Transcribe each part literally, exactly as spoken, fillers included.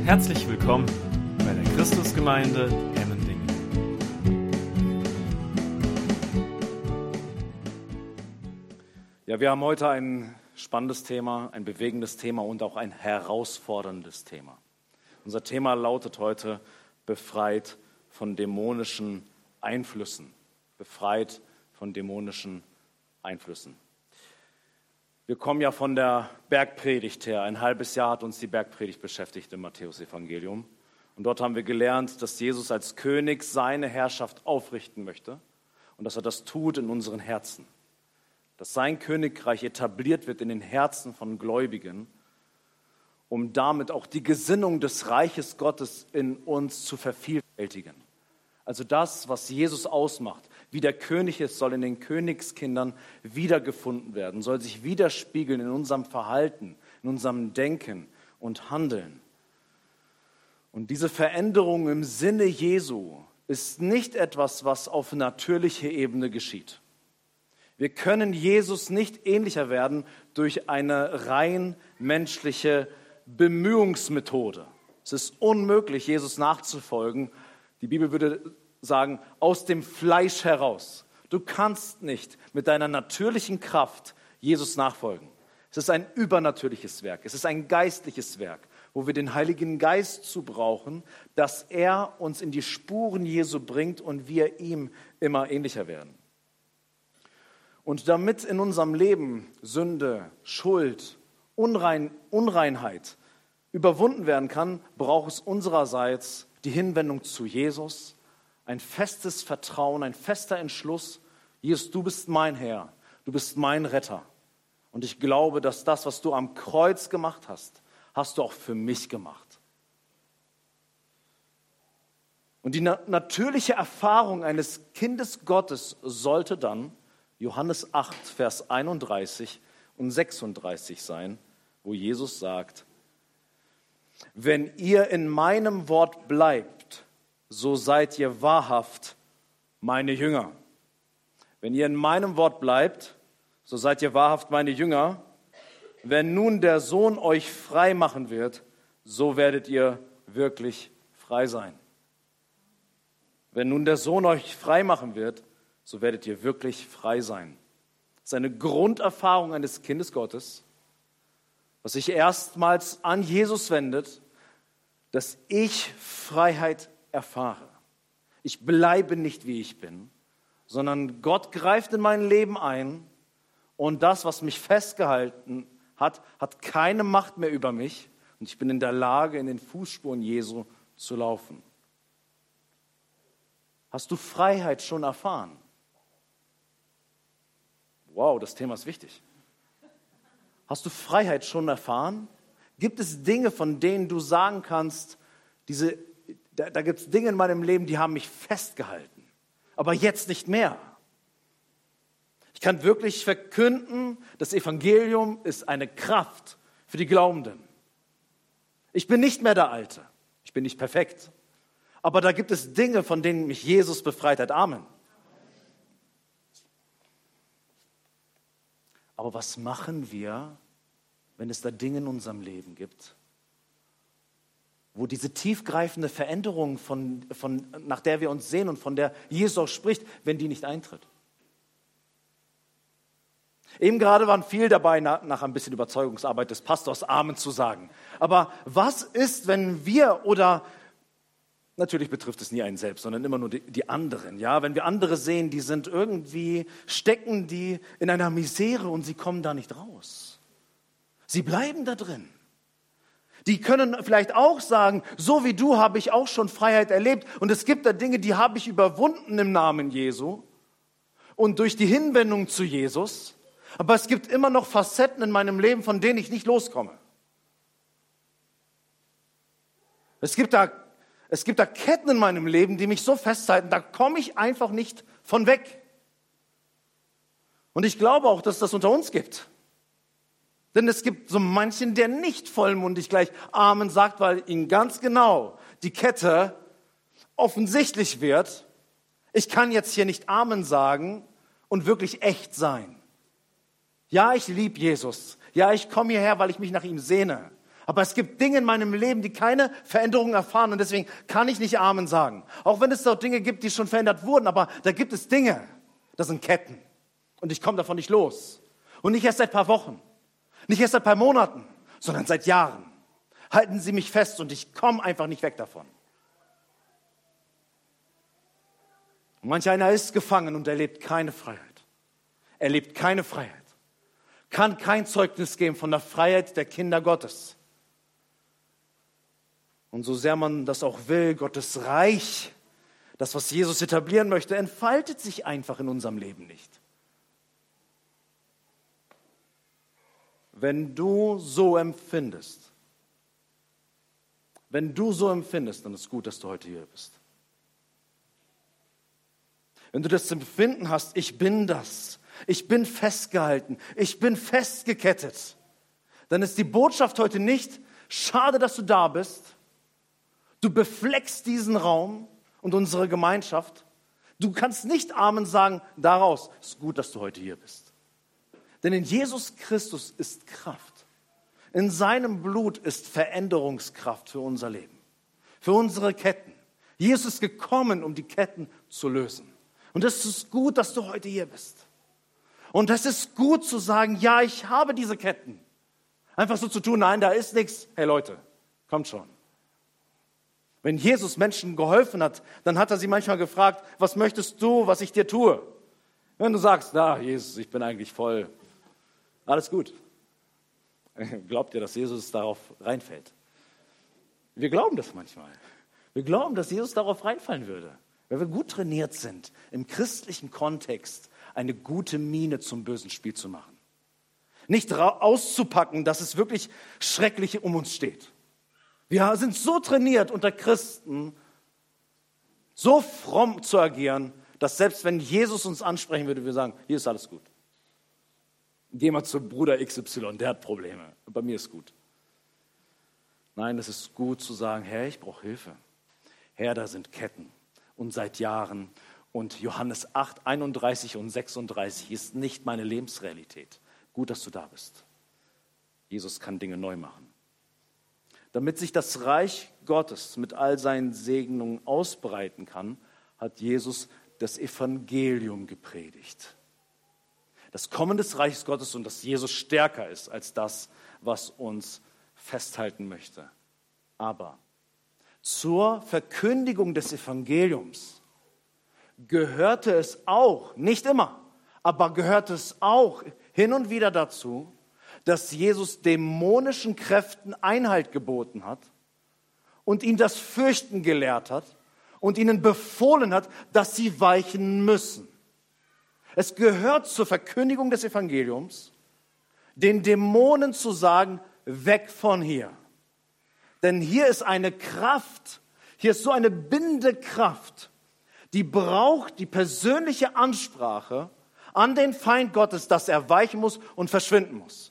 Herzlich willkommen bei der Christusgemeinde Emmendingen. Ja, wir haben heute ein spannendes Thema, ein bewegendes Thema und auch ein herausforderndes Thema. Unser Thema lautet heute: befreit von dämonischen Einflüssen. Befreit von dämonischen Einflüssen. Wir kommen ja von der Bergpredigt her. Ein halbes Jahr hat uns die Bergpredigt beschäftigt im Matthäusevangelium. Und dort haben wir gelernt, dass Jesus als König seine Herrschaft aufrichten möchte und dass er das tut in unseren Herzen. Dass sein Königreich etabliert wird in den Herzen von Gläubigen, um damit auch die Gesinnung des Reiches Gottes in uns zu vervielfältigen. Also das, was Jesus ausmacht, wie der König ist, soll in den Königskindern wiedergefunden werden, soll sich widerspiegeln in unserem Verhalten, in unserem Denken und Handeln. Und diese Veränderung im Sinne Jesu ist nicht etwas, was auf natürlicher Ebene geschieht. Wir können Jesus nicht ähnlicher werden durch eine rein menschliche Bemühungsmethode. Es ist unmöglich, Jesus nachzufolgen. Die Bibel würde sagen, aus dem Fleisch heraus. Du kannst nicht mit deiner natürlichen Kraft Jesus nachfolgen. Es ist ein übernatürliches Werk. Es ist ein geistliches Werk, wo wir den Heiligen Geist zu brauchen, dass er uns in die Spuren Jesu bringt und wir ihm immer ähnlicher werden. Und damit in unserem Leben Sünde, Schuld, Unrein, Unreinheit überwunden werden kann, braucht es unsererseits die Hinwendung zu Jesus, ein festes Vertrauen, ein fester Entschluss. Jesus, du bist mein Herr, du bist mein Retter. Und ich glaube, dass das, was du am Kreuz gemacht hast, hast du auch für mich gemacht. Und die na- natürliche Erfahrung eines Kindes Gottes sollte dann Johannes acht, Vers einunddreißig und sechsunddreißig sein, wo Jesus sagt: Wenn ihr in meinem Wort bleibt, so seid ihr wahrhaft meine Jünger. Wenn ihr in meinem Wort bleibt, so seid ihr wahrhaft meine Jünger. Wenn nun der Sohn euch frei machen wird, so werdet ihr wirklich frei sein. Wenn nun der Sohn euch frei machen wird, so werdet ihr wirklich frei sein. Das ist eine Grunderfahrung eines Kindes Gottes, was sich erstmals an Jesus wendet, dass ich Freiheit erfahre. Ich bleibe nicht, wie ich bin, sondern Gott greift in mein Leben ein und das, was mich festgehalten hat, hat keine Macht mehr über mich und ich bin in der Lage, in den Fußspuren Jesu zu laufen. Hast du Freiheit schon erfahren? Wow, das Thema ist wichtig. Hast du Freiheit schon erfahren? Gibt es Dinge, von denen du sagen kannst, diese, da, da gibt es Dinge in meinem Leben, die haben mich festgehalten, aber jetzt nicht mehr. Ich kann wirklich verkünden, das Evangelium ist eine Kraft für die Glaubenden. Ich bin nicht mehr der Alte, ich bin nicht perfekt, aber da gibt es Dinge, von denen mich Jesus befreit hat. Amen. Aber was machen wir, wenn es da Dinge in unserem Leben gibt, wo diese tiefgreifende Veränderung, von, von, nach der wir uns sehen und von der Jesus auch spricht, wenn die nicht eintritt? Eben gerade waren viel dabei, nach, nach ein bisschen Überzeugungsarbeit des Pastors Amen zu sagen. Aber was ist, wenn wir oder natürlich betrifft es nie einen selbst, sondern immer nur die, die anderen. Ja, wenn wir andere sehen, die sind irgendwie, stecken die in einer Misere und sie kommen da nicht raus. Sie bleiben da drin. Die können vielleicht auch sagen, so wie du habe ich auch schon Freiheit erlebt und es gibt da Dinge, die habe ich überwunden im Namen Jesu und durch die Hinwendung zu Jesus. Aber es gibt immer noch Facetten in meinem Leben, von denen ich nicht loskomme. Es gibt da Es gibt da Ketten in meinem Leben, die mich so festhalten, da komme ich einfach nicht von weg. Und ich glaube auch, dass es das unter uns gibt. Denn es gibt so manchen, der nicht vollmundig gleich Amen sagt, weil ihm ganz genau die Kette offensichtlich wird. Ich kann jetzt hier nicht Amen sagen und wirklich echt sein. Ja, ich liebe Jesus. Ja, ich komme hierher, weil ich mich nach ihm sehne. Aber es gibt Dinge in meinem Leben, die keine Veränderung erfahren und deswegen kann ich nicht Amen sagen. Auch wenn es dort Dinge gibt, die schon verändert wurden, aber da gibt es Dinge, das sind Ketten und ich komme davon nicht los. Und nicht erst seit ein paar Wochen, nicht erst seit ein paar Monaten, sondern seit Jahren. Halten Sie mich fest und ich komme einfach nicht weg davon. Und manch einer ist gefangen und erlebt keine Freiheit. Er lebt keine Freiheit. Kann kein Zeugnis geben von der Freiheit der Kinder Gottes. Und so sehr man das auch will, Gottes Reich, das, was Jesus etablieren möchte, entfaltet sich einfach in unserem Leben nicht. Wenn du so empfindest, wenn du so empfindest, dann ist es gut, dass du heute hier bist. Wenn du das Empfinden hast, ich bin das, ich bin festgehalten, ich bin festgekettet, dann ist die Botschaft heute nicht, schade, dass du da bist, du befleckst diesen Raum und unsere Gemeinschaft, du kannst nicht Amen sagen, daraus ist gut, dass du heute hier bist. Denn in Jesus Christus ist Kraft. In seinem Blut ist Veränderungskraft für unser Leben, für unsere Ketten. Jesus ist gekommen, um die Ketten zu lösen. Und es ist gut, dass du heute hier bist. Und es ist gut zu sagen, ja, ich habe diese Ketten. Einfach so zu tun, nein, da ist nichts. Hey Leute, kommt schon. Wenn Jesus Menschen geholfen hat, dann hat er sie manchmal gefragt, was möchtest du, was ich dir tue? Wenn du sagst, na Jesus, ich bin eigentlich voll, alles gut. Glaubt ihr, dass Jesus darauf reinfällt? Wir glauben das manchmal. Wir glauben, dass Jesus darauf reinfallen würde. Wenn wir gut trainiert sind, im christlichen Kontext eine gute Miene zum bösen Spiel zu machen. Nicht auszupacken, dass es wirklich schrecklich um uns steht. Wir sind so trainiert unter Christen, so fromm zu agieren, dass selbst wenn Jesus uns ansprechen würde, wir sagen, hier ist alles gut. Geh mal zu Bruder X Y, der hat Probleme. Bei mir ist gut. Nein, es ist gut zu sagen, Herr, ich brauche Hilfe. Herr, da sind Ketten. Und seit Jahren. Und Johannes acht, einunddreißig und sechsunddreißig ist nicht meine Lebensrealität. Gut, dass du da bist. Jesus kann Dinge neu machen. Damit sich das Reich Gottes mit all seinen Segnungen ausbreiten kann, hat Jesus das Evangelium gepredigt. Das Kommen des Reiches Gottes und dass Jesus stärker ist als das, was uns festhalten möchte. Aber zur Verkündigung des Evangeliums gehörte es auch, nicht immer, aber gehörte es auch hin und wieder dazu, dass Jesus dämonischen Kräften Einhalt geboten hat und ihnen das Fürchten gelehrt hat und ihnen befohlen hat, dass sie weichen müssen. Es gehört zur Verkündigung des Evangeliums, den Dämonen zu sagen, weg von hier. Denn hier ist eine Kraft, hier ist so eine bindende Kraft, die braucht die persönliche Ansprache an den Feind Gottes, dass er weichen muss und verschwinden muss.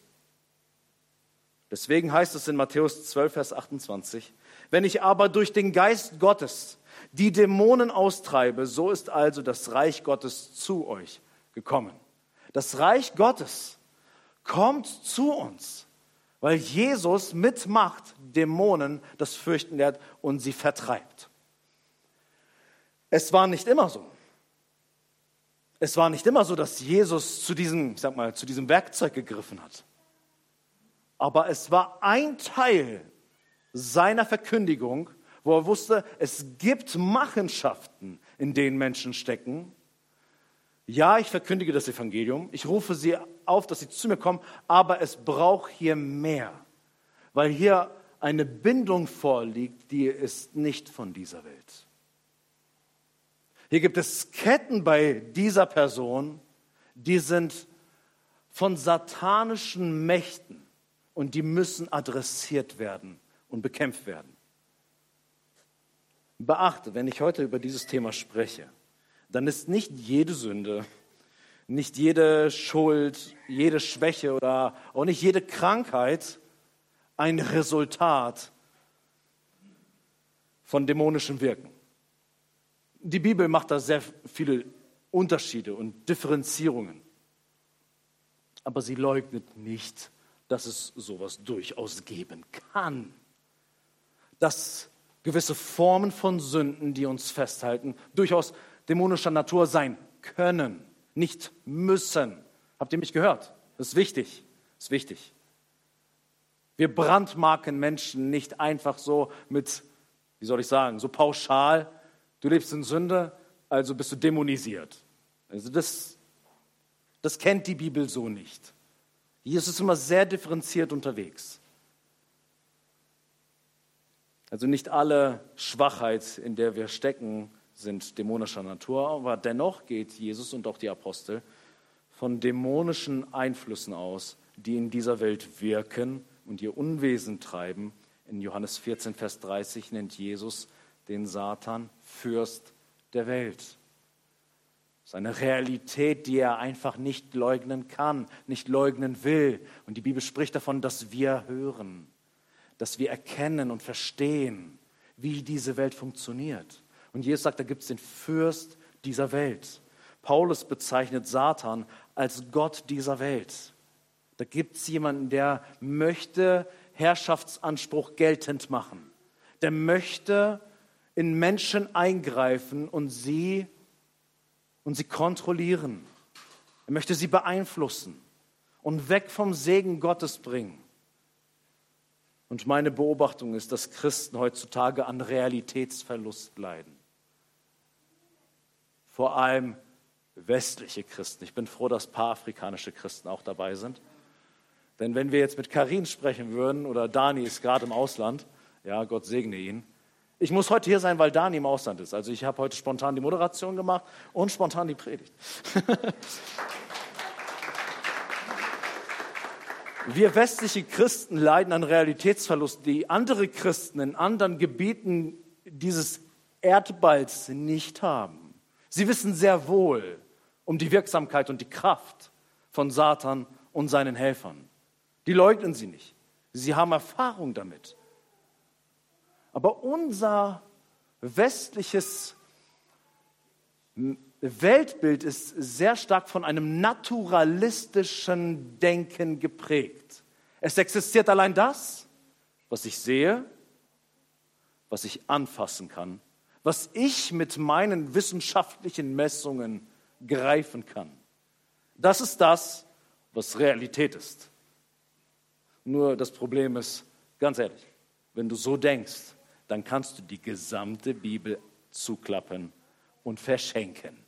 Deswegen heißt es in Matthäus zwölf, Vers achtundzwanzig, wenn ich aber durch den Geist Gottes die Dämonen austreibe, so ist also das Reich Gottes zu euch gekommen. Das Reich Gottes kommt zu uns, weil Jesus mit Macht Dämonen das Fürchten lehrt und sie vertreibt. Es war nicht immer so. Es war nicht immer so, dass Jesus zu diesem, ich sag mal, zu diesem Werkzeug gegriffen hat. Aber es war ein Teil seiner Verkündigung, wo er wusste, es gibt Machenschaften, in denen Menschen stecken. Ja, ich verkündige das Evangelium, ich rufe sie auf, dass sie zu mir kommen, aber es braucht hier mehr, weil hier eine Bindung vorliegt, die ist nicht von dieser Welt. Hier gibt es Ketten bei dieser Person, die sind von satanischen Mächten und die müssen adressiert werden und bekämpft werden. Beachte, wenn ich heute über dieses Thema spreche, dann ist nicht jede Sünde, nicht jede Schuld, jede Schwäche oder auch nicht jede Krankheit ein Resultat von dämonischem Wirken. Die Bibel macht da sehr viele Unterschiede und Differenzierungen. Aber sie leugnet nicht, dass es sowas durchaus geben kann. Dass gewisse Formen von Sünden, die uns festhalten, durchaus dämonischer Natur sein können, nicht müssen. Habt ihr mich gehört? Das ist wichtig. Das ist wichtig. Wir brandmarken Menschen nicht einfach so mit, wie soll ich sagen, so pauschal, du lebst in Sünde, also bist du dämonisiert. Also das, das kennt die Bibel so nicht. Jesus ist immer sehr differenziert unterwegs. Also nicht alle Schwachheit, in der wir stecken, sind dämonischer Natur, aber dennoch geht Jesus und auch die Apostel von dämonischen Einflüssen aus, die in dieser Welt wirken und ihr Unwesen treiben. In Johannes vierzehn, Vers dreißig nennt Jesus den Satan Fürst der Welt. Das ist eine Realität, die er einfach nicht leugnen kann, nicht leugnen will. Und die Bibel spricht davon, dass wir hören, dass wir erkennen und verstehen, wie diese Welt funktioniert. Und Jesus sagt, da gibt es den Fürst dieser Welt. Paulus bezeichnet Satan als Gott dieser Welt. Da gibt es jemanden, der möchte Herrschaftsanspruch geltend machen. Der möchte in Menschen eingreifen und sie, und sie kontrollieren. Er möchte sie beeinflussen und weg vom Segen Gottes bringen. Und meine Beobachtung ist, dass Christen heutzutage an Realitätsverlust leiden. Vor allem westliche Christen. Ich bin froh, dass ein paar afrikanische Christen auch dabei sind. Denn wenn wir jetzt mit Karin sprechen würden, oder Dani ist gerade im Ausland, ja, Gott segne ihn. Ich muss heute hier sein, weil Dani im Ausland ist. Also ich habe heute spontan die Moderation gemacht und spontan die Predigt. Wir westliche Christen leiden an Realitätsverlust, die andere Christen in anderen Gebieten dieses Erdballs nicht haben. Sie wissen sehr wohl um die Wirksamkeit und die Kraft von Satan und seinen Helfern. Die leugnen sie nicht. Sie haben Erfahrung damit. Aber unser westliches Weltbild ist sehr stark von einem naturalistischen Denken geprägt. Es existiert allein das, was ich sehe, was ich anfassen kann, was ich mit meinen wissenschaftlichen Messungen greifen kann. Das ist das, was Realität ist. Nur das Problem ist, ganz ehrlich, wenn du so denkst, dann kannst du die gesamte Bibel zuklappen und verschenken.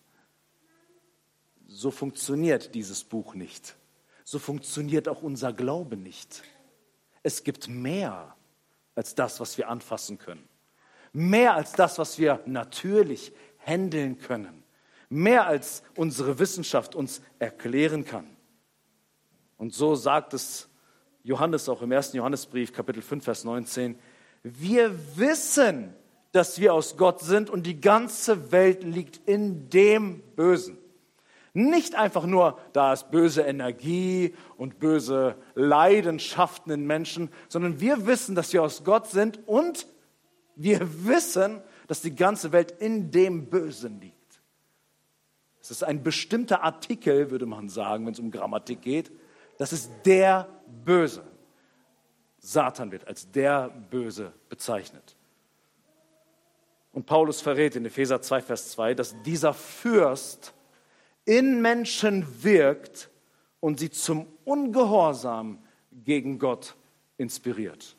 So funktioniert dieses Buch nicht. So funktioniert auch unser Glaube nicht. Es gibt mehr als das, was wir anfassen können. Mehr als das, was wir natürlich handeln können. Mehr als unsere Wissenschaft uns erklären kann. Und so sagt es Johannes auch im ersten Johannesbrief, Kapitel fünf, Vers neunzehn. Wir wissen, dass wir aus Gott sind und die ganze Welt liegt in dem Bösen. Nicht einfach nur, da ist böse Energie und böse Leidenschaften in Menschen, sondern wir wissen, dass wir aus Gott sind und wir wissen, dass die ganze Welt in dem Bösen liegt. Es ist ein bestimmter Artikel, würde man sagen, wenn es um Grammatik geht. Das ist der Böse. Satan wird als der Böse bezeichnet. Und Paulus verrät in Epheser zwei, Vers zwei, dass dieser Fürst in Menschen wirkt und sie zum Ungehorsam gegen Gott inspiriert.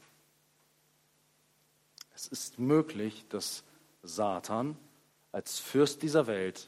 Es ist möglich, dass Satan als Fürst dieser Welt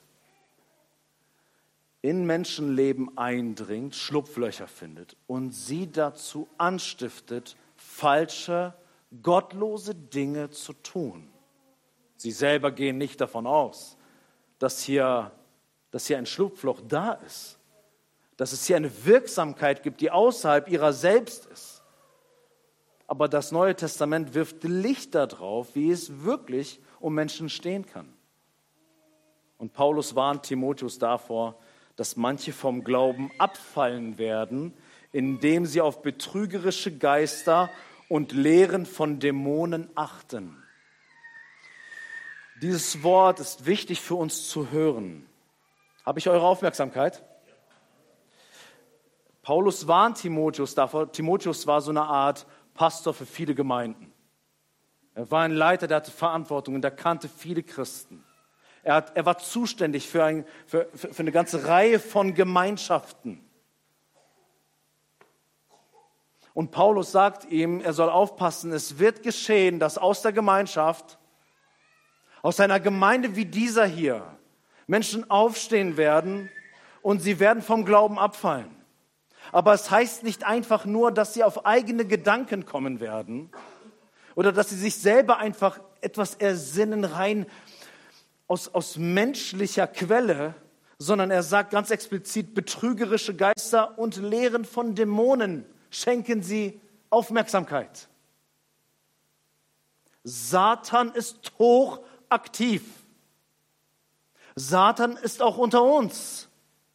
in Menschenleben eindringt, Schlupflöcher findet und sie dazu anstiftet, falsche, gottlose Dinge zu tun. Sie selber gehen nicht davon aus, dass hier, dass hier ein Schlupfloch da ist, dass es hier eine Wirksamkeit gibt, die außerhalb ihrer selbst ist. Aber das Neue Testament wirft Licht darauf, wie es wirklich um Menschen stehen kann. Und Paulus warnt Timotheus davor, dass manche vom Glauben abfallen werden, indem sie auf betrügerische Geister und Lehren von Dämonen achten. Dieses Wort ist wichtig für uns zu hören. Habe ich eure Aufmerksamkeit? Paulus warnt Timotheus davor. Timotheus war so eine Art Pastor für viele Gemeinden. Er war ein Leiter, der hatte Verantwortung und er kannte viele Christen. Er, hat, er war zuständig für, ein, für, für eine ganze Reihe von Gemeinschaften. Und Paulus sagt ihm, er soll aufpassen, es wird geschehen, dass aus der Gemeinschaft, aus einer Gemeinde wie dieser hier, Menschen aufstehen werden und sie werden vom Glauben abfallen. Aber es heißt nicht einfach nur, dass sie auf eigene Gedanken kommen werden oder dass sie sich selber einfach etwas ersinnen, rein aus, aus menschlicher Quelle, sondern er sagt ganz explizit, betrügerische Geister und Lehren von Dämonen schenken sie Aufmerksamkeit. Satan ist hochaktiv. Satan ist auch unter uns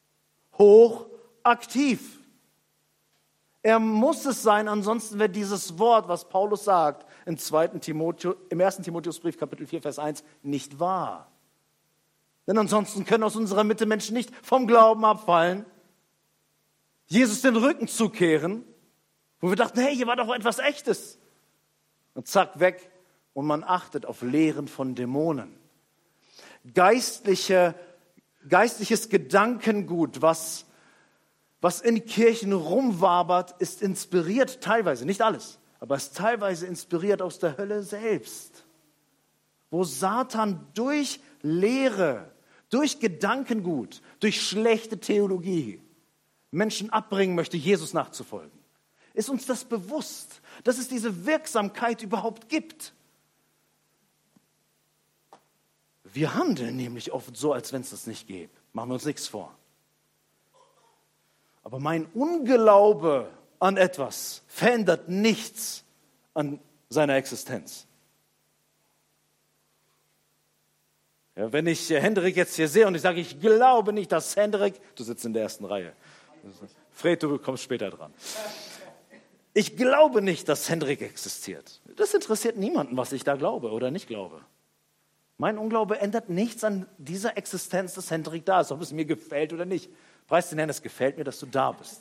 hochaktiv. Er muss es sein, ansonsten wird dieses Wort, was Paulus sagt, im, zweiten Timotheus, im ersten Timotheusbrief, Kapitel vier, Vers eins, nicht wahr. Denn ansonsten können aus unserer Mitte Menschen nicht vom Glauben abfallen, Jesus den Rücken zukehren, wo wir dachten, hey, hier war doch etwas Echtes. Und zack, weg. Und man achtet auf Lehren von Dämonen. Geistliche, geistliches Gedankengut, was, was in Kirchen rumwabert, ist inspiriert teilweise, nicht alles, aber ist teilweise inspiriert aus der Hölle selbst. Wo Satan durch Lehre, durch Gedankengut, durch schlechte Theologie Menschen abbringen möchte, Jesus nachzufolgen. Ist uns das bewusst, dass es diese Wirksamkeit überhaupt gibt? Wir handeln nämlich oft so, als wenn es das nicht gäbe. Machen wir uns nichts vor. Aber mein Unglaube an etwas verändert nichts an seiner Existenz. Ja, wenn ich Hendrik jetzt hier sehe und ich sage, ich glaube nicht, dass Hendrik, du sitzt in der ersten Reihe. Fred, du kommst später dran. Ich glaube nicht, dass Hendrik existiert. Das interessiert niemanden, was ich da glaube oder nicht glaube. Mein Unglaube ändert nichts an dieser Existenz, dass Hendrik da ist, ob es mir gefällt oder nicht. Preis den Herrn, es gefällt mir, dass du da bist.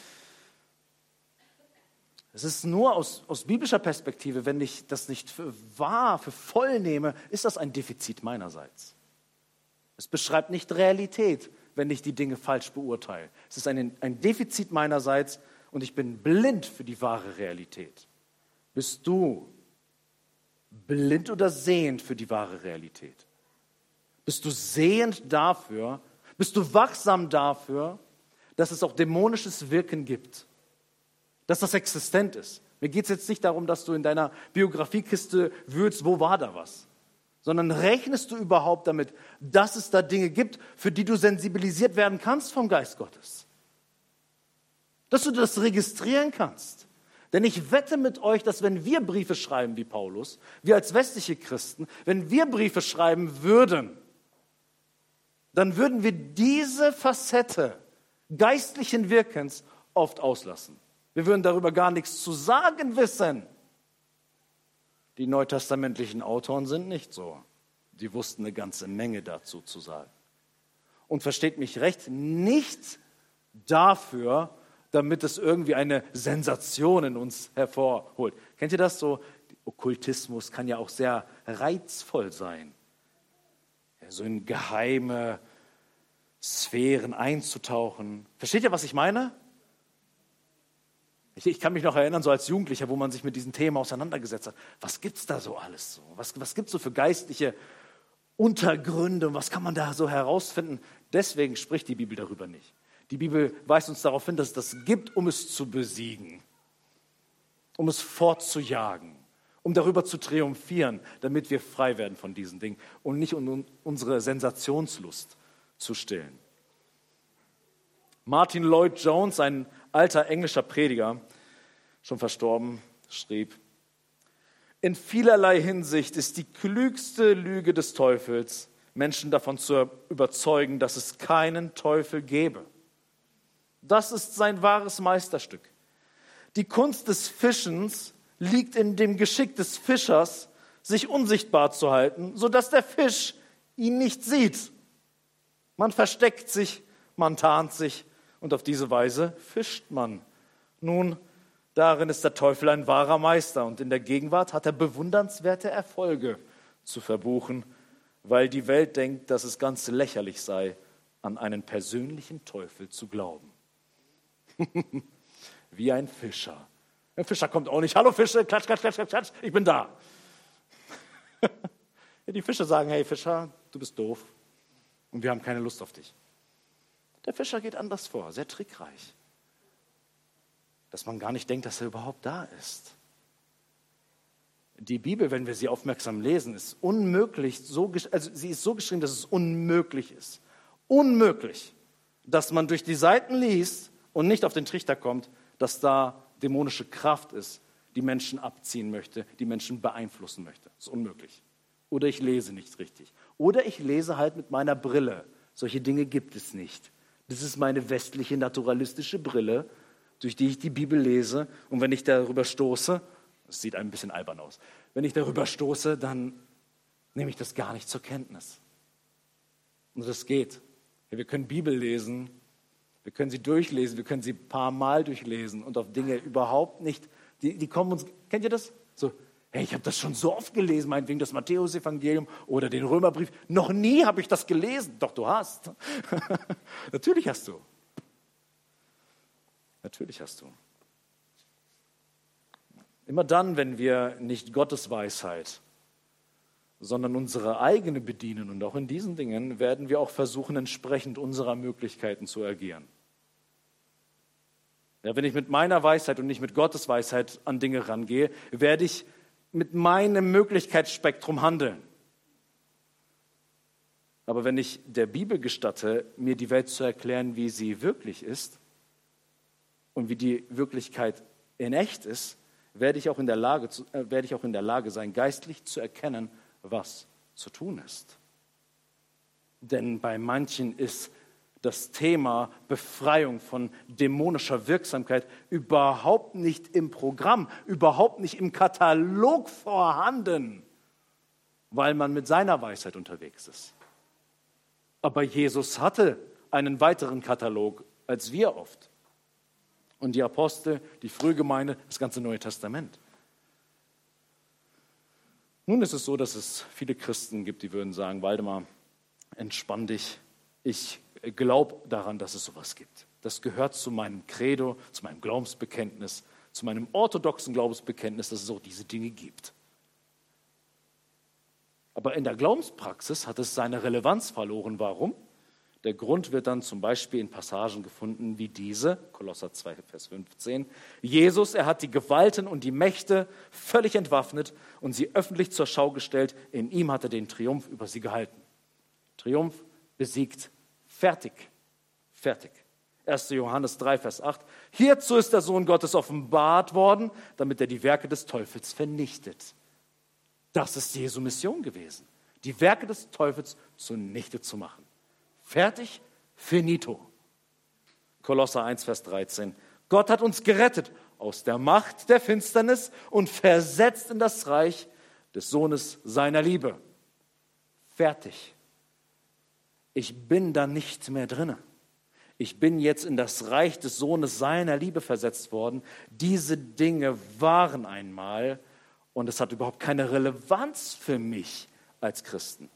Es ist nur aus, aus biblischer Perspektive, wenn ich das nicht für wahr, für voll nehme, ist das ein Defizit meinerseits. Es beschreibt nicht Realität, wenn ich die Dinge falsch beurteile. Es ist ein, ein Defizit meinerseits und ich bin blind für die wahre Realität. Bist du blind oder sehend für die wahre Realität? Bist du sehend dafür, bist du wachsam dafür, dass es auch dämonisches Wirken gibt? Dass das existent ist? Mir geht es jetzt nicht darum, dass du in deiner Biografiekiste wühlst, wo war da was? Sondern rechnest du überhaupt damit, dass es da Dinge gibt, für die du sensibilisiert werden kannst vom Geist Gottes? Dass du das registrieren kannst. Denn ich wette mit euch, dass wenn wir Briefe schreiben wie Paulus, wir als westliche Christen, wenn wir Briefe schreiben würden, dann würden wir diese Facette geistlichen Wirkens oft auslassen. Wir würden darüber gar nichts zu sagen wissen. Die neutestamentlichen Autoren sind nicht so. Die wussten eine ganze Menge dazu zu sagen. Und versteht mich recht, nicht dafür, damit es irgendwie eine Sensation in uns hervorholt. Kennt ihr das so? Okkultismus kann ja auch sehr reizvoll sein. Ja, so in geheime Sphären einzutauchen. Versteht ihr, was ich meine? Ich, ich kann mich noch erinnern, so als Jugendlicher, wo man sich mit diesen Themen auseinandergesetzt hat. Was gibt es da so alles? So? Was, was gibt es so für geistliche Untergründe? Und was kann man da so herausfinden? Deswegen spricht die Bibel darüber nicht. Die Bibel weist uns darauf hin, dass es das gibt, um es zu besiegen, um es fortzujagen, um darüber zu triumphieren, damit wir frei werden von diesen Dingen und nicht um unsere Sensationslust zu stillen. Martin Lloyd Jones, ein alter englischer Prediger, schon verstorben, schrieb: In vielerlei Hinsicht ist die klügste Lüge des Teufels, Menschen davon zu überzeugen, dass es keinen Teufel gäbe. Das ist sein wahres Meisterstück. Die Kunst des Fischens liegt in dem Geschick des Fischers, sich unsichtbar zu halten, sodass der Fisch ihn nicht sieht. Man versteckt sich, man tarnt sich Und auf diese Weise fischt man. Nun, darin ist der Teufel ein wahrer Meister und in der Gegenwart hat er bewundernswerte Erfolge zu verbuchen, weil die Welt denkt, dass es ganz lächerlich sei, an einen persönlichen Teufel zu glauben. Wie ein Fischer. Ein Fischer kommt auch nicht, hallo Fische, klatsch, klatsch, klatsch, klatsch, klatsch, ich bin da. Ja, die Fische sagen, hey Fischer, du bist doof und wir haben keine Lust auf dich. Der Fischer geht anders vor, sehr trickreich. Dass man gar nicht denkt, dass er überhaupt da ist. Die Bibel, wenn wir sie aufmerksam lesen, ist unmöglich, so, also sie ist so geschrieben, dass es unmöglich ist. Unmöglich, dass man durch die Seiten liest und nicht auf den Trichter kommt, dass da dämonische Kraft ist, die Menschen abziehen möchte, die Menschen beeinflussen möchte. Das ist unmöglich. Oder ich lese nicht richtig. Oder ich lese halt mit meiner Brille. Solche Dinge gibt es nicht. Das ist meine westliche, naturalistische Brille, durch die ich die Bibel lese. Und wenn ich darüber stoße, das sieht ein bisschen albern aus, wenn ich darüber stoße, dann nehme ich das gar nicht zur Kenntnis. Und das geht. Wir können Bibel lesen, wir können sie durchlesen, wir können sie ein paar Mal durchlesen und auf Dinge überhaupt nicht, die, die kommen uns, kennt ihr das? So, hey, ich habe das schon so oft gelesen, meinetwegen das Matthäus-Evangelium oder den Römerbrief. Noch nie habe ich das gelesen. Doch, du hast. Natürlich hast du. Natürlich hast du. Immer dann, wenn wir nicht Gottes Weisheit, sondern unsere eigene bedienen und auch in diesen Dingen werden wir auch versuchen, entsprechend unserer Möglichkeiten zu agieren. Ja, wenn ich mit meiner Weisheit und nicht mit Gottes Weisheit an Dinge rangehe, werde ich mit meinem Möglichkeitsspektrum handeln. Aber wenn ich der Bibel gestatte, mir die Welt zu erklären, wie sie wirklich ist und wie die Wirklichkeit in echt ist, werde ich auch in der Lage, zu, äh, werde ich auch in der Lage sein, geistlich zu erkennen, was zu tun ist. Denn bei manchen ist das Thema Befreiung von dämonischer Wirksamkeit überhaupt nicht im Programm, überhaupt nicht im Katalog vorhanden, weil man mit seiner Weisheit unterwegs ist. Aber Jesus hatte einen weiteren Katalog als wir oft. Und die Apostel, die Frühgemeinde, das ganze Neue Testament. Nun ist es so, dass es viele Christen gibt, die würden sagen, Waldemar, entspann dich, ich glaube daran, dass es sowas gibt. Das gehört zu meinem Credo, zu meinem Glaubensbekenntnis, zu meinem orthodoxen Glaubensbekenntnis, dass es auch diese Dinge gibt. Aber in der Glaubenspraxis hat es seine Relevanz verloren. Warum? Der Grund wird dann zum Beispiel in Passagen gefunden wie diese, Kolosser zwei, Vers fünfzehn. Jesus, er hat die Gewalten und die Mächte völlig entwaffnet und sie öffentlich zur Schau gestellt. In ihm hat er den Triumph über sie gehalten. Triumph, besiegt, fertig, fertig. erster Johannes drei, Vers acht. Hierzu ist der Sohn Gottes offenbart worden, damit er die Werke des Teufels vernichtet. Das ist Jesu Mission gewesen, die Werke des Teufels zunichte zu machen. Fertig, finito. Kolosser eins, Vers dreizehn. Gott hat uns gerettet aus der Macht der Finsternis und versetzt in das Reich des Sohnes seiner Liebe. Fertig. Ich bin da nicht mehr drin. Ich bin jetzt in das Reich des Sohnes seiner Liebe versetzt worden. Diese Dinge waren einmal und es hat überhaupt keine Relevanz für mich als Christen.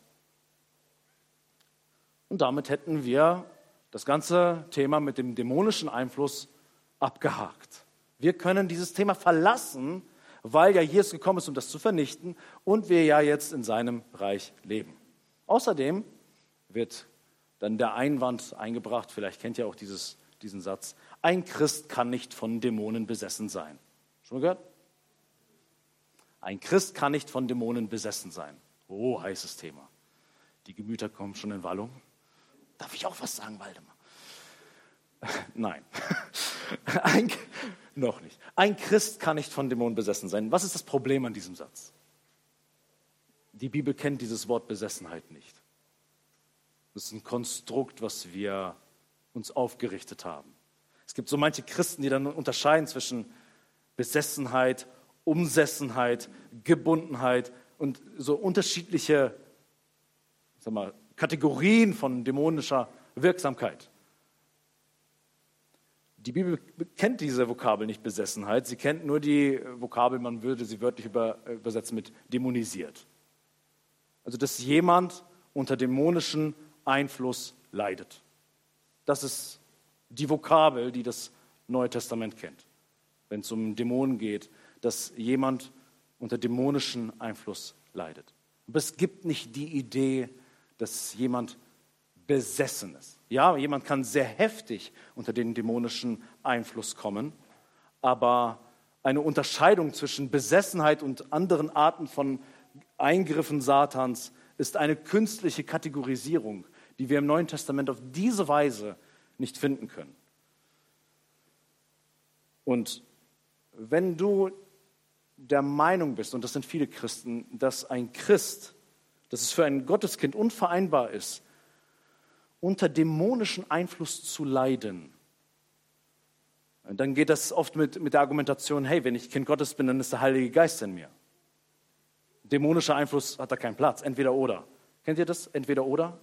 Und damit hätten wir das ganze Thema mit dem dämonischen Einfluss abgehakt. Wir können dieses Thema verlassen, weil ja Jesus gekommen ist, um das zu vernichten und wir ja jetzt in seinem Reich leben. Außerdem wird dann der Einwand eingebracht, vielleicht kennt ihr auch dieses, diesen Satz, ein Christ kann nicht von Dämonen besessen sein. Schon mal gehört? Ein Christ kann nicht von Dämonen besessen sein. Oh, heißes Thema. Die Gemüter kommen schon in Wallung. Darf ich auch was sagen, Waldemar? Nein, ein, noch nicht. Ein Christ kann nicht von Dämonen besessen sein. Was ist das Problem an diesem Satz? Die Bibel kennt dieses Wort Besessenheit nicht. Das ist ein Konstrukt, was wir uns aufgerichtet haben. Es gibt so manche Christen, die dann unterscheiden zwischen Besessenheit, Umsessenheit, Gebundenheit und so unterschiedliche, sag mal, Kategorien von dämonischer Wirksamkeit. Die Bibel kennt diese Vokabel nicht, Besessenheit. Sie kennt nur die Vokabel, man würde sie wörtlich über, übersetzen mit dämonisiert. Also, dass jemand unter dämonischem Einfluss leidet. Das ist die Vokabel, die das Neue Testament kennt, wenn es um Dämonen geht, dass jemand unter dämonischem Einfluss leidet. Aber es gibt nicht die Idee, dass jemand besessen ist. Ja, jemand kann sehr heftig unter den dämonischen Einfluss kommen, aber eine Unterscheidung zwischen Besessenheit und anderen Arten von Eingriffen Satans ist eine künstliche Kategorisierung, die wir im Neuen Testament auf diese Weise nicht finden können. Und wenn du der Meinung bist, und das sind viele Christen, dass ein Christ, dass es für ein Gotteskind unvereinbar ist, unter dämonischem Einfluss zu leiden, dann geht das oft mit, mit der Argumentation, hey, wenn ich Kind Gottes bin, dann ist der Heilige Geist in mir. Dämonischer Einfluss hat da keinen Platz, entweder oder. Kennt ihr das? Entweder oder?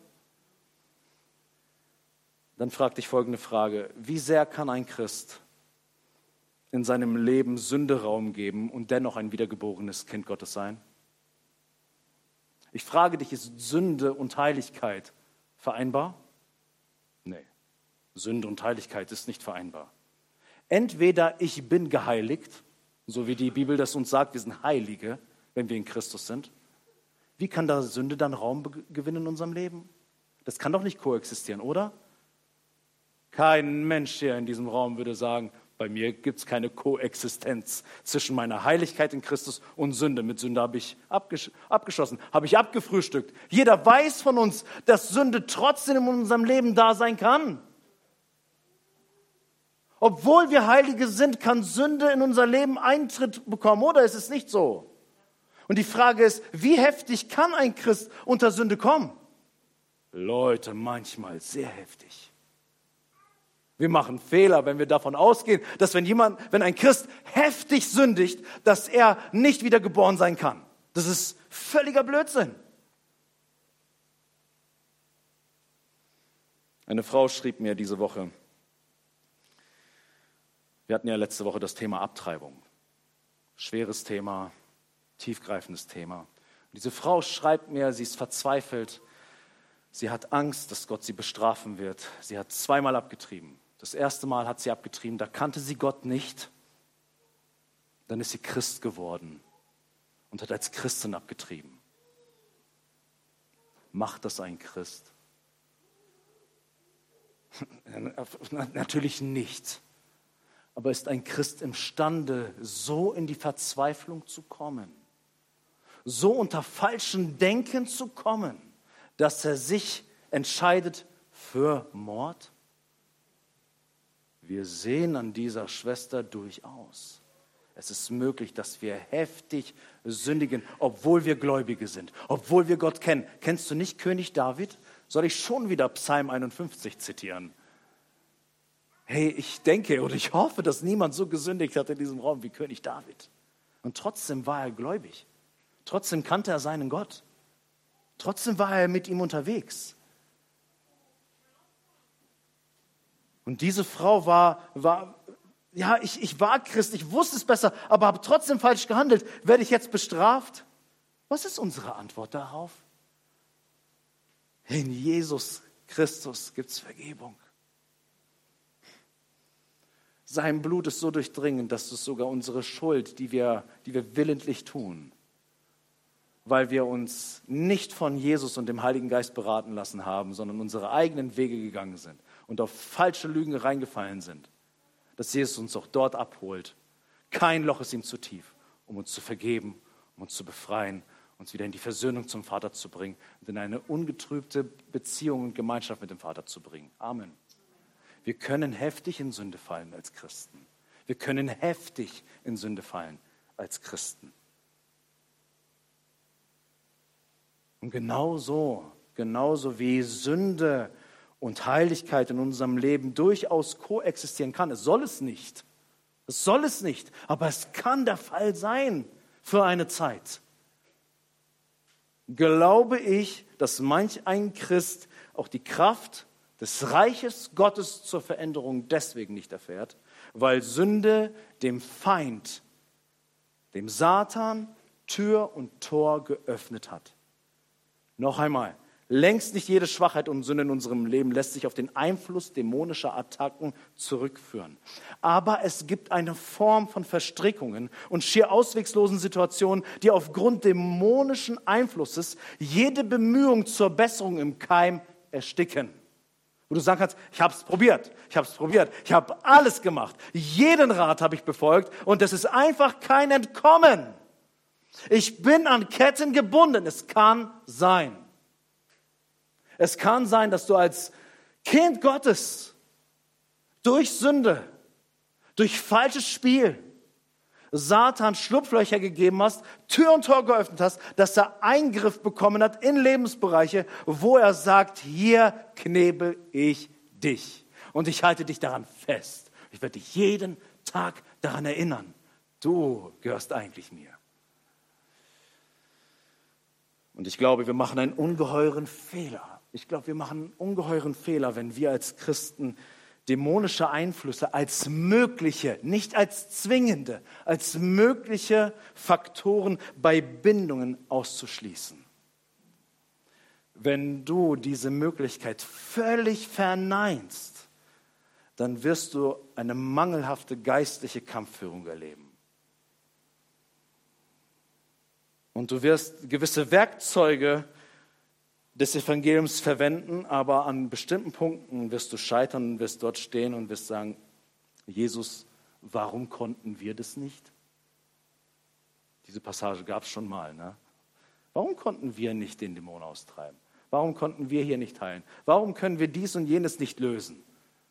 Dann frag dich folgende Frage: Wie sehr kann ein Christ in seinem Leben Sünde Raum geben und dennoch ein wiedergeborenes Kind Gottes sein? Ich frage dich, ist Sünde und Heiligkeit vereinbar? Nee, Sünde und Heiligkeit ist nicht vereinbar. Entweder ich bin geheiligt, so wie die Bibel das uns sagt, wir sind Heilige, wenn wir in Christus sind. Wie kann da Sünde dann Raum gewinnen in unserem Leben? Das kann doch nicht koexistieren, oder? Kein Mensch hier in diesem Raum würde sagen, bei mir gibt es keine Koexistenz zwischen meiner Heiligkeit in Christus und Sünde. Mit Sünde habe ich abgesch- abgeschossen, habe ich abgefrühstückt. Jeder weiß von uns, dass Sünde trotzdem in unserem Leben da sein kann. Obwohl wir Heilige sind, kann Sünde in unser Leben Eintritt bekommen, oder ist es nicht so? Und die Frage ist, wie heftig kann ein Christ unter Sünde kommen? Leute, manchmal sehr heftig. Wir machen Fehler, wenn wir davon ausgehen, dass wenn jemand, wenn ein Christ heftig sündigt, dass er nicht wiedergeboren sein kann. Das ist völliger Blödsinn. Eine Frau schrieb mir diese Woche, wir hatten ja letzte Woche das Thema Abtreibung. Schweres Thema, tiefgreifendes Thema. Und diese Frau schreibt mir, sie ist verzweifelt, sie hat Angst, dass Gott sie bestrafen wird. Sie hat zweimal abgetrieben. Das erste Mal hat sie abgetrieben, da kannte sie Gott nicht. Dann ist sie Christ geworden und hat als Christin abgetrieben. Macht das ein Christ? Natürlich nicht. Aber ist ein Christ imstande, so in die Verzweiflung zu kommen, so unter falschem Denken zu kommen, dass er sich entscheidet für Mord? Wir sehen an dieser Schwester durchaus, es ist möglich, dass wir heftig sündigen, obwohl wir Gläubige sind, obwohl wir Gott kennen. Kennst du nicht König David? Soll ich schon wieder Psalm einundfünfzig zitieren? Hey, ich denke und ich hoffe, dass niemand so gesündigt hat in diesem Raum wie König David. Und trotzdem war er gläubig. Trotzdem kannte er seinen Gott. Trotzdem war er mit ihm unterwegs. Und diese Frau war, war ja, ich, ich war Christ, ich wusste es besser, aber habe trotzdem falsch gehandelt. Werde ich jetzt bestraft? Was ist unsere Antwort darauf? In Jesus Christus gibt es Vergebung. Sein Blut ist so durchdringend, dass es sogar unsere Schuld, die wir, die wir willentlich tun, weil wir uns nicht von Jesus und dem Heiligen Geist beraten lassen haben, sondern unsere eigenen Wege gegangen sind und auf falsche Lügen reingefallen sind, dass Jesus uns auch dort abholt. Kein Loch ist ihm zu tief, um uns zu vergeben, um uns zu befreien, uns wieder in die Versöhnung zum Vater zu bringen und in eine ungetrübte Beziehung und Gemeinschaft mit dem Vater zu bringen. Amen. Wir können heftig in Sünde fallen als Christen. Wir können heftig in Sünde fallen als Christen. Und genauso, genauso wie Sünde und Heiligkeit in unserem Leben durchaus koexistieren kann. Es soll es nicht. Es soll es nicht. Aber es kann der Fall sein für eine Zeit. Glaube ich, dass manch ein Christ auch die Kraft des Reiches Gottes zur Veränderung deswegen nicht erfährt, weil Sünde dem Feind, dem Satan, Tür und Tor geöffnet hat. Noch einmal, längst nicht jede Schwachheit und Sünde in unserem Leben lässt sich auf den Einfluss dämonischer Attacken zurückführen. Aber es gibt eine Form von Verstrickungen und schier ausweglosen Situationen, die aufgrund dämonischen Einflusses jede Bemühung zur Besserung im Keim ersticken. Wo du sagen kannst, ich habe es probiert, ich habe es probiert, ich habe alles gemacht, jeden Rat habe ich befolgt und es ist einfach kein Entkommen. Ich bin an Ketten gebunden, es kann sein. Es kann sein, dass du als Kind Gottes durch Sünde, durch falsches Spiel, Satan Schlupflöcher gegeben hast, Tür und Tor geöffnet hast, dass er Eingriff bekommen hat in Lebensbereiche, wo er sagt, hier knebel ich dich und ich halte dich daran fest. Ich werde dich jeden Tag daran erinnern, du gehörst eigentlich mir. Und ich glaube, wir machen einen ungeheuren Fehler. Ich glaube, wir machen einen ungeheuren Fehler, wenn wir als Christen dämonische Einflüsse als mögliche, nicht als zwingende, als mögliche Faktoren bei Bindungen auszuschließen. Wenn du diese Möglichkeit völlig verneinst, dann wirst du eine mangelhafte geistliche Kampfführung erleben. Und du wirst gewisse Werkzeuge des Evangeliums verwenden, aber an bestimmten Punkten wirst du scheitern und wirst dort stehen und wirst sagen, Jesus, warum konnten wir das nicht? Diese Passage gab es schon mal. Ne? Warum konnten wir nicht den Dämon austreiben? Warum konnten wir hier nicht heilen? Warum können wir dies und jenes nicht lösen?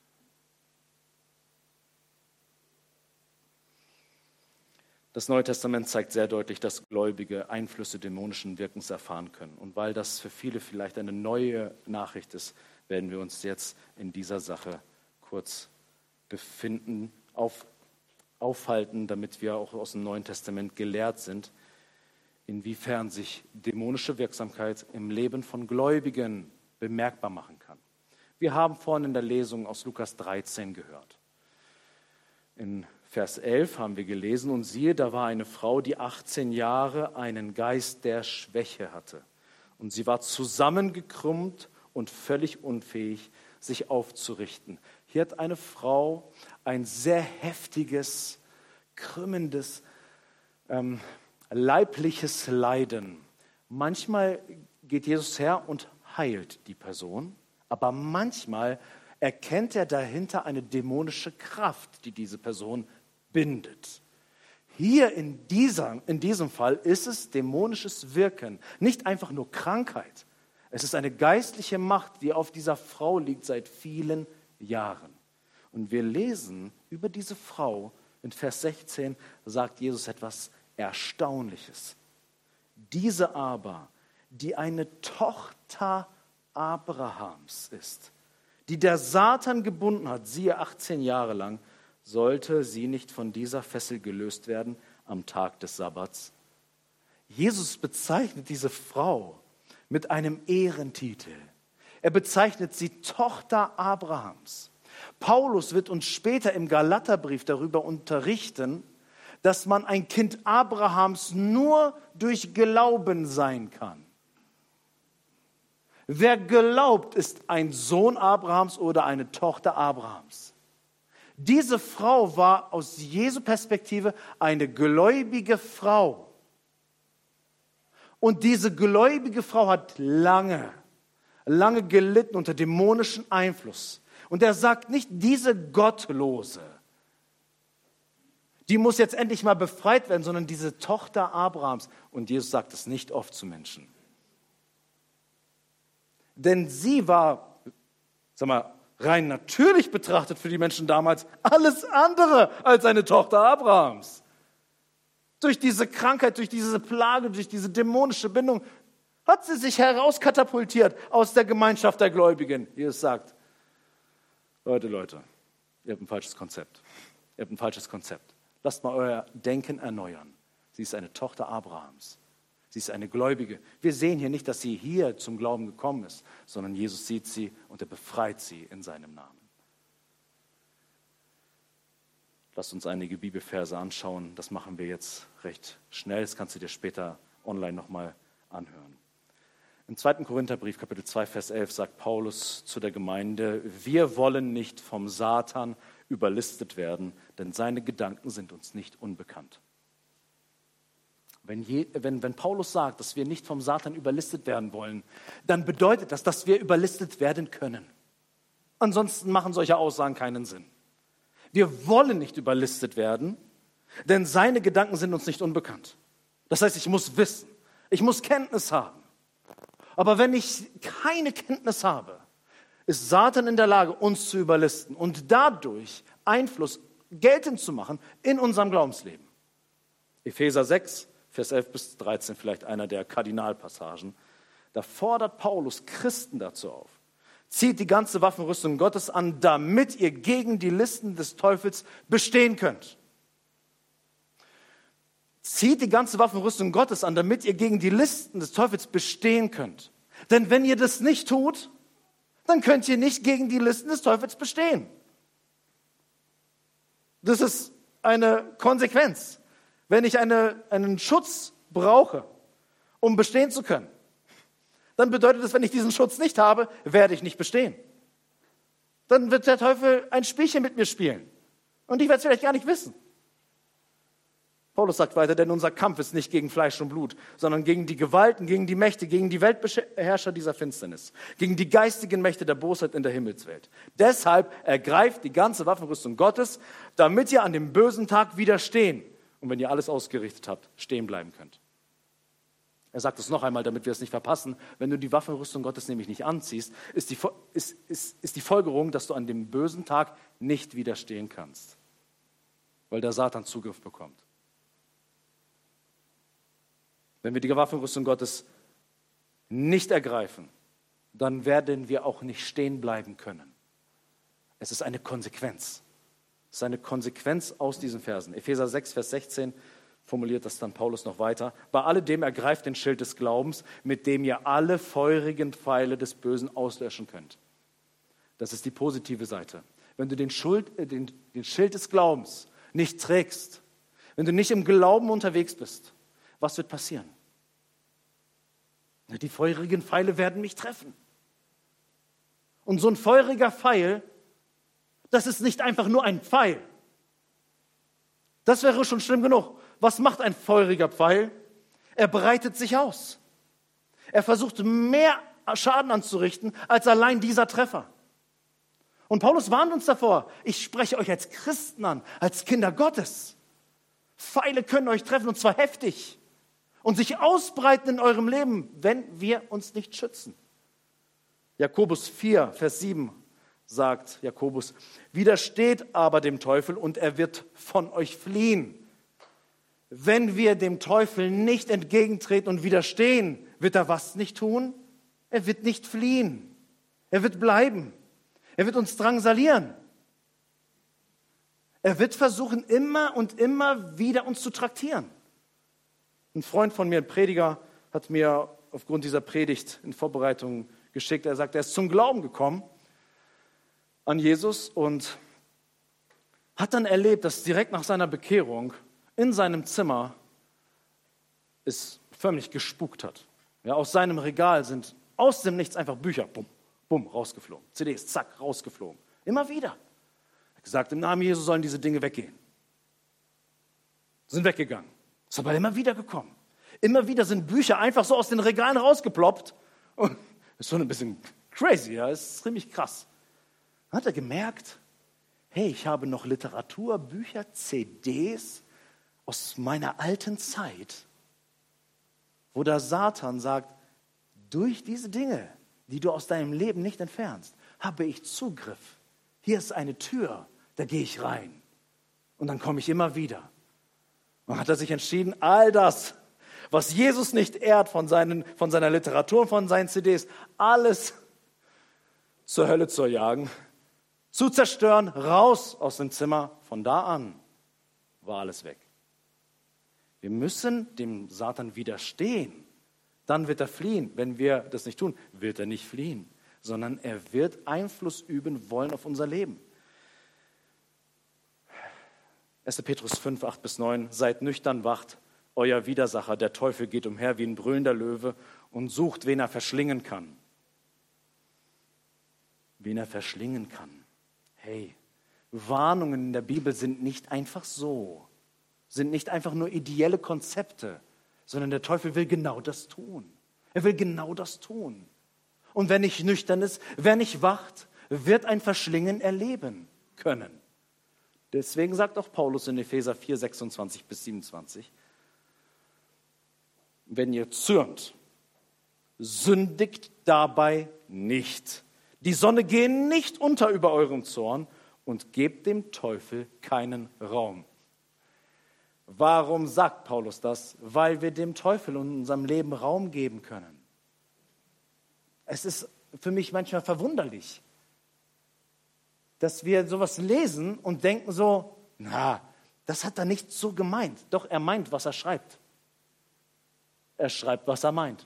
Das Neue Testament zeigt sehr deutlich, dass Gläubige Einflüsse dämonischen Wirkens erfahren können. Und weil das für viele vielleicht eine neue Nachricht ist, werden wir uns jetzt in dieser Sache kurz befinden, auf, aufhalten, damit wir auch aus dem Neuen Testament gelehrt sind, inwiefern sich dämonische Wirksamkeit im Leben von Gläubigen bemerkbar machen kann. Wir haben vorhin in der Lesung aus Lukas dreizehn gehört. In Vers elf haben wir gelesen, und siehe, da war eine Frau, die achtzehn Jahre einen Geist der Schwäche hatte. Und sie war zusammengekrümmt und völlig unfähig, sich aufzurichten. Hier hat eine Frau ein sehr heftiges, krümmendes, ähm, leibliches Leiden. Manchmal geht Jesus her und heilt die Person, aber manchmal erkennt er dahinter eine dämonische Kraft, die diese Person bindet. Hier in, dieser, in diesem Fall ist es dämonisches Wirken, nicht einfach nur Krankheit. Es ist eine geistliche Macht, die auf dieser Frau liegt seit vielen Jahren. Und wir lesen über diese Frau, in Vers sechzehn sagt Jesus etwas Erstaunliches. Diese aber, die eine Tochter Abrahams ist, die der Satan gebunden hat, siehe achtzehn Jahre lang, sollte sie nicht von dieser Fessel gelöst werden am Tag des Sabbats? Jesus bezeichnet diese Frau mit einem Ehrentitel. Er bezeichnet sie Tochter Abrahams. Paulus wird uns später im Galaterbrief darüber unterrichten, dass man ein Kind Abrahams nur durch Glauben sein kann. Wer glaubt, ist ein Sohn Abrahams oder eine Tochter Abrahams. Diese Frau war aus Jesu Perspektive eine gläubige Frau. Und diese gläubige Frau hat lange, lange gelitten unter dämonischem Einfluss. Und er sagt nicht, diese Gottlose, die muss jetzt endlich mal befreit werden, sondern diese Tochter Abrahams. Und Jesus sagt es nicht oft zu Menschen. Denn sie war, sag mal, rein natürlich betrachtet für die Menschen damals alles andere als eine Tochter Abrahams. Durch diese Krankheit, durch diese Plage, durch diese dämonische Bindung hat sie sich herauskatapultiert aus der Gemeinschaft der Gläubigen. Jesus sagt, Leute, Leute, ihr habt ein falsches Konzept. Ihr habt ein falsches Konzept. Lasst mal euer Denken erneuern. Sie ist eine Tochter Abrahams. Sie ist eine Gläubige. Wir sehen hier nicht, dass sie hier zum Glauben gekommen ist, sondern Jesus sieht sie und er befreit sie in seinem Namen. Lasst uns einige Bibelverse anschauen. Das machen wir jetzt recht schnell. Das kannst du dir später online nochmal anhören. Im zweiten Korintherbrief, Kapitel zwei, Vers elf, sagt Paulus zu der Gemeinde: Wir wollen nicht vom Satan überlistet werden, denn seine Gedanken sind uns nicht unbekannt. Wenn, je, wenn, wenn Paulus sagt, dass wir nicht vom Satan überlistet werden wollen, dann bedeutet das, dass wir überlistet werden können. Ansonsten machen solche Aussagen keinen Sinn. Wir wollen nicht überlistet werden, denn seine Gedanken sind uns nicht unbekannt. Das heißt, ich muss wissen, ich muss Kenntnis haben. Aber wenn ich keine Kenntnis habe, ist Satan in der Lage, uns zu überlisten und dadurch Einfluss geltend zu machen in unserem Glaubensleben. Epheser sechs, Vers elf bis dreizehn, vielleicht einer der Kardinalpassagen. Da fordert Paulus Christen dazu auf: Zieht die ganze Waffenrüstung Gottes an, damit ihr gegen die Listen des Teufels bestehen könnt. Zieht die ganze Waffenrüstung Gottes an, damit ihr gegen die Listen des Teufels bestehen könnt. Denn wenn ihr das nicht tut, dann könnt ihr nicht gegen die Listen des Teufels bestehen. Das ist eine Konsequenz. Wenn ich eine, einen Schutz brauche, um bestehen zu können, dann bedeutet das, wenn ich diesen Schutz nicht habe, werde ich nicht bestehen. Dann wird der Teufel ein Spielchen mit mir spielen. Und ich werde es vielleicht gar nicht wissen. Paulus sagt weiter, denn unser Kampf ist nicht gegen Fleisch und Blut, sondern gegen die Gewalten, gegen die Mächte, gegen die Weltbeherrscher dieser Finsternis, gegen die geistigen Mächte der Bosheit in der Himmelswelt. Deshalb ergreift die ganze Waffenrüstung Gottes, damit ihr an dem bösen Tag widerstehen und wenn ihr alles ausgerichtet habt, stehen bleiben könnt. Er sagt es noch einmal, damit wir es nicht verpassen. Wenn du die Waffenrüstung Gottes nämlich nicht anziehst, ist die, ist, ist, ist die Folgerung, dass du an dem bösen Tag nicht widerstehen kannst, weil der Satan Zugriff bekommt. Wenn wir die Waffenrüstung Gottes nicht ergreifen, dann werden wir auch nicht stehen bleiben können. Es ist eine Konsequenz. Es ist eine Konsequenz aus diesen Versen. Epheser sechs, Vers sechzehn formuliert das dann Paulus noch weiter. Bei alledem ergreift den Schild des Glaubens, mit dem ihr alle feurigen Pfeile des Bösen auslöschen könnt. Das ist die positive Seite. Wenn du den, Schuld, äh, den, den Schild des Glaubens nicht trägst, wenn du nicht im Glauben unterwegs bist, was wird passieren? Die feurigen Pfeile werden mich treffen. Und so ein feuriger Pfeil, das ist nicht einfach nur ein Pfeil. Das wäre schon schlimm genug. Was macht ein feuriger Pfeil? Er breitet sich aus. Er versucht mehr Schaden anzurichten als allein dieser Treffer. Und Paulus warnt uns davor. Ich spreche euch als Christen an, als Kinder Gottes. Pfeile können euch treffen und zwar heftig. Und sich ausbreiten in eurem Leben, wenn wir uns nicht schützen. Jakobus vier, Vers sieben sagt Jakobus: Widersteht aber dem Teufel und er wird von euch fliehen. Wenn wir dem Teufel nicht entgegentreten und widerstehen, wird er was nicht tun? Er wird nicht fliehen. Er wird bleiben. Er wird uns drangsalieren. Er wird versuchen, immer und immer wieder uns zu traktieren. Ein Freund von mir, ein Prediger, hat mir aufgrund dieser Predigt in Vorbereitung geschickt. Er sagt, er ist zum Glauben gekommen an Jesus und hat dann erlebt, dass direkt nach seiner Bekehrung in seinem Zimmer es förmlich gespukt hat. Ja, aus seinem Regal sind aus dem Nichts einfach Bücher, bumm, bumm, rausgeflogen. C Ds, zack, rausgeflogen. Immer wieder. Er hat gesagt, im Namen Jesu sollen diese Dinge weggehen. Sind weggegangen. Ist aber immer wieder gekommen. Immer wieder sind Bücher einfach so aus den Regalen rausgeploppt. Und das ist schon ein bisschen crazy, ja, das ist ziemlich krass. Dann hat er gemerkt, hey, ich habe noch Literatur, Bücher, C Ds aus meiner alten Zeit, wo der Satan sagt, durch diese Dinge, die du aus deinem Leben nicht entfernst, habe ich Zugriff. Hier ist eine Tür, da gehe ich rein. Und dann komme ich immer wieder. Und hat er sich entschieden, all das, was Jesus nicht ehrt von, seinen, von seiner Literatur und von seinen C Ds, alles zur Hölle zu jagen, zu zerstören, raus aus dem Zimmer. Von da an war alles weg. Wir müssen dem Satan widerstehen. Dann wird er fliehen. Wenn wir das nicht tun, wird er nicht fliehen, sondern er wird Einfluss üben wollen auf unser Leben. erster Petrus fünf, acht bis neun. Seid nüchtern, wacht. Euer Widersacher, der Teufel, geht umher wie ein brüllender Löwe und sucht, wen er verschlingen kann. Wen er verschlingen kann. Hey, Warnungen in der Bibel sind nicht einfach so, sind nicht einfach nur ideelle Konzepte, sondern der Teufel will genau das tun. Er will genau das tun. Und wer nicht nüchtern ist, wer nicht wacht, wird ein Verschlingen erleben können. Deswegen sagt auch Paulus in Epheser vier, sechsundzwanzig bis siebenundzwanzig, wenn ihr zürnt, sündigt dabei nicht. Die Sonne gehe nicht unter über eurem Zorn und gebt dem Teufel keinen Raum. Warum sagt Paulus das? Weil wir dem Teufel in unserem Leben Raum geben können. Es ist für mich manchmal verwunderlich, dass wir sowas lesen und denken so, na, das hat er nicht so gemeint. Doch er meint, was er schreibt. Er schreibt, was er meint.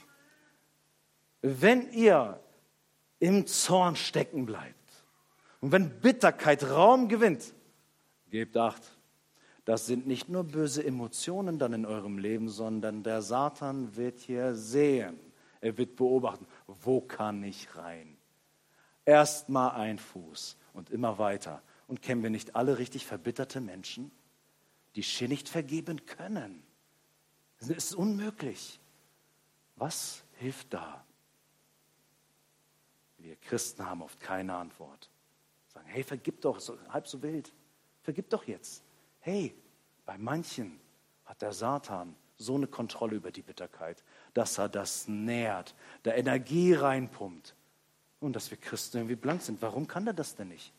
Wenn ihr im Zorn stecken bleibt und wenn Bitterkeit Raum gewinnt, gebt Acht. Das sind nicht nur böse Emotionen dann in eurem Leben, sondern der Satan wird hier sehen. Er wird beobachten, wo kann ich rein? Erst mal ein Fuß und immer weiter. Und kennen wir nicht alle richtig verbitterte Menschen, die schier nicht vergeben können? Es ist unmöglich. Was hilft da? Wir Christen haben oft keine Antwort. Sagen, hey, vergib doch, ist halb so wild. Vergib doch jetzt. Hey, bei manchen hat der Satan so eine Kontrolle über die Bitterkeit, dass er das nährt, da Energie reinpumpt. Und dass wir Christen irgendwie blank sind. Warum kann er das denn nicht?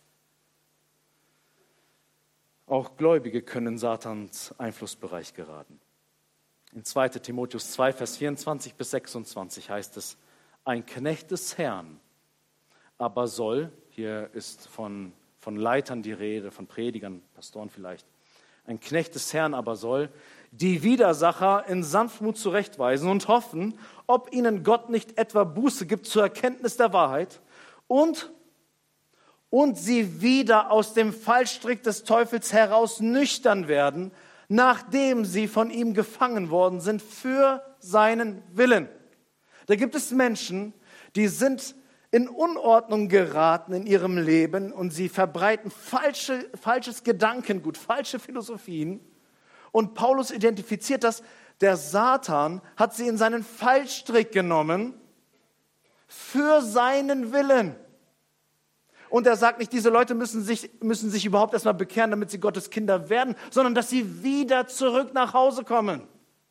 Auch Gläubige können in Satans Einflussbereich geraten. In zweiter Timotheus zwei, Vers vierundzwanzig bis sechsundzwanzig heißt es, ein Knecht des Herrn aber soll, hier ist von, von Leitern die Rede, von Predigern, Pastoren vielleicht, ein Knecht des Herrn aber soll die Widersacher in Sanftmut zurechtweisen und hoffen, ob ihnen Gott nicht etwa Buße gibt zur Erkenntnis der Wahrheit und, und sie wieder aus dem Fallstrick des Teufels heraus nüchtern werden, nachdem sie von ihm gefangen worden sind für seinen Willen. Da gibt es Menschen, die sind in Unordnung geraten in ihrem Leben und sie verbreiten falsche, falsches Gedankengut, falsche Philosophien. Und Paulus identifiziert das, der Satan hat sie in seinen Fallstrick genommen für seinen Willen. Und er sagt nicht, diese Leute müssen sich, müssen sich überhaupt erstmal bekehren, damit sie Gottes Kinder werden, sondern dass sie wieder zurück nach Hause kommen.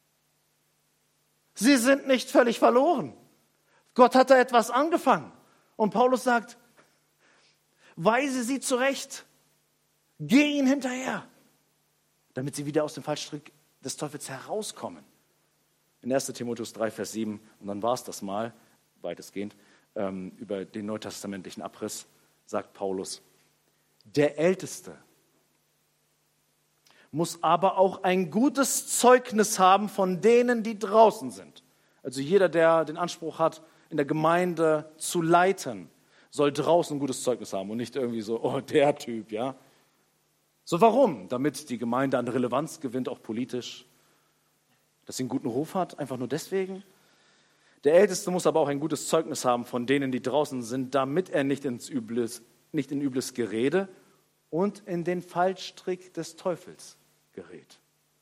Sie sind nicht völlig verloren. Gott hat da etwas angefangen. Und Paulus sagt, weise sie zurecht, geh ihnen hinterher, damit sie wieder aus dem Fallstrick des Teufels herauskommen. In erster Timotheus drei, Vers sieben, und dann war es das mal, weitestgehend, ähm, über den neutestamentlichen Abriss, sagt Paulus, der Älteste muss aber auch ein gutes Zeugnis haben von denen, die draußen sind. Also jeder, der den Anspruch hat, in der Gemeinde zu leiten, soll draußen ein gutes Zeugnis haben und nicht irgendwie so, oh, der Typ, ja. So, warum? Damit die Gemeinde an Relevanz gewinnt, auch politisch, dass sie einen guten Ruf hat, einfach nur deswegen. Der Älteste muss aber auch ein gutes Zeugnis haben von denen, die draußen sind, damit er nicht ins Übles, nicht in übles Gerede und in den Fallstrick des Teufels gerät.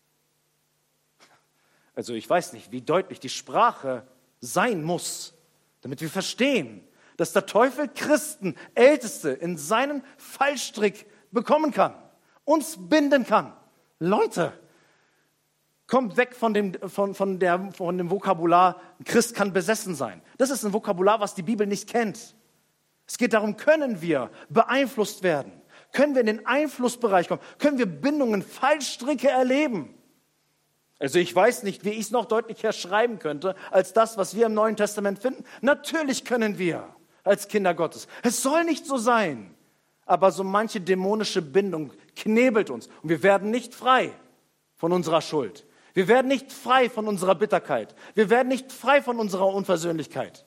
Also ich weiß nicht, wie deutlich die Sprache sein muss, damit wir verstehen, dass der Teufel Christen, Älteste in seinen Fallstrick bekommen kann, uns binden kann. Leute, kommt weg von dem, von, von, der, von dem Vokabular, ein Christ kann besessen sein. Das ist ein Vokabular, was die Bibel nicht kennt. Es geht darum, können wir beeinflusst werden? Können wir in den Einflussbereich kommen? Können wir Bindungen, Fallstricke erleben? Also ich weiß nicht, wie ich es noch deutlicher schreiben könnte, als das, was wir im Neuen Testament finden. Natürlich können wir als Kinder Gottes. Es soll nicht so sein. Aber so manche dämonische Bindung knebelt uns und wir werden nicht frei von unserer Schuld. Wir werden nicht frei von unserer Bitterkeit. Wir werden nicht frei von unserer Unversöhnlichkeit.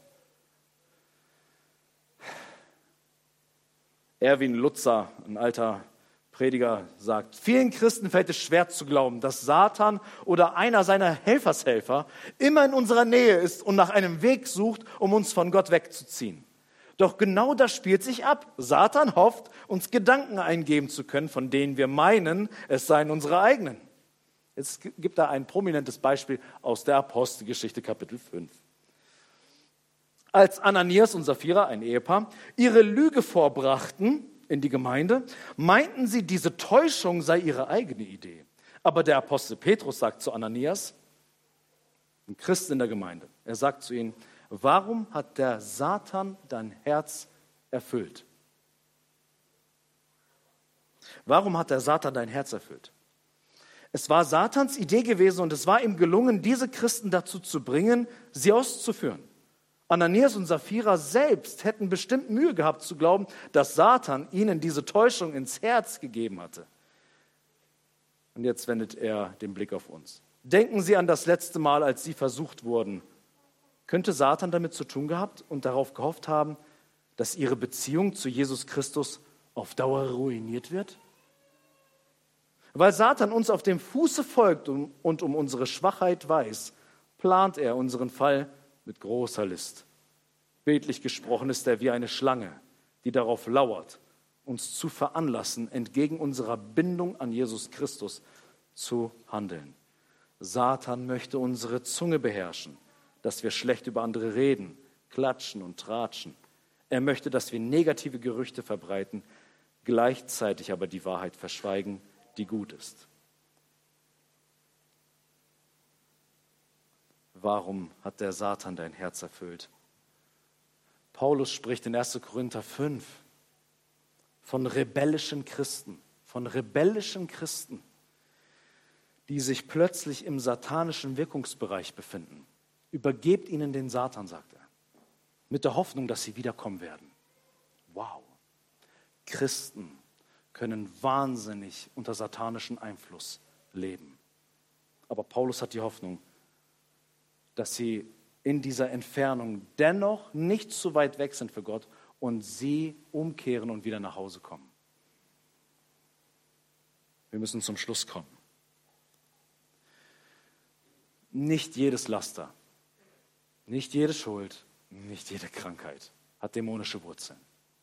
Erwin Lutzer, ein alter Prediger, sagt, vielen Christen fällt es schwer zu glauben, dass Satan oder einer seiner Helfershelfer immer in unserer Nähe ist und nach einem Weg sucht, um uns von Gott wegzuziehen. Doch genau das spielt sich ab. Satan hofft, uns Gedanken eingeben zu können, von denen wir meinen, es seien unsere eigenen. Es gibt da ein prominentes Beispiel aus der Apostelgeschichte, Kapitel fünf. Als Ananias und Sapphira, ein Ehepaar, ihre Lüge vorbrachten in die Gemeinde, meinten sie, diese Täuschung sei ihre eigene Idee. Aber der Apostel Petrus sagt zu Ananias, ein Christ in der Gemeinde, er sagt zu ihnen, warum hat der Satan dein Herz erfüllt? Warum hat der Satan dein Herz erfüllt? Es war Satans Idee gewesen und es war ihm gelungen, diese Christen dazu zu bringen, sie auszuführen. Ananias und Sapphira selbst hätten bestimmt Mühe gehabt zu glauben, dass Satan ihnen diese Täuschung ins Herz gegeben hatte. Und jetzt wendet er den Blick auf uns. Denken Sie an das letzte Mal, als Sie versucht wurden. Könnte Satan damit zu tun gehabt und darauf gehofft haben, dass Ihre Beziehung zu Jesus Christus auf Dauer ruiniert wird? Weil Satan uns auf dem Fuße folgt und um unsere Schwachheit weiß, plant er unseren Fall mit großer List. Bildlich gesprochen ist er wie eine Schlange, die darauf lauert, uns zu veranlassen, entgegen unserer Bindung an Jesus Christus zu handeln. Satan möchte unsere Zunge beherrschen, dass wir schlecht über andere reden, klatschen und tratschen. Er möchte, dass wir negative Gerüchte verbreiten, gleichzeitig aber die Wahrheit verschweigen, die gut ist. Warum hat der Satan dein Herz erfüllt? Paulus spricht in erster Korinther fünf von rebellischen Christen, von rebellischen Christen, die sich plötzlich im satanischen Wirkungsbereich befinden. Übergebt ihnen den Satan, sagt er, mit der Hoffnung, dass sie wiederkommen werden. Wow! Christen können wahnsinnig unter satanischem Einfluss leben. Aber Paulus hat die Hoffnung, dass sie in dieser Entfernung dennoch nicht zu weit weg sind für Gott und sie umkehren und wieder nach Hause kommen. Wir müssen zum Schluss kommen. Nicht jedes Laster, nicht jede Schuld, nicht jede Krankheit hat dämonische Wurzeln.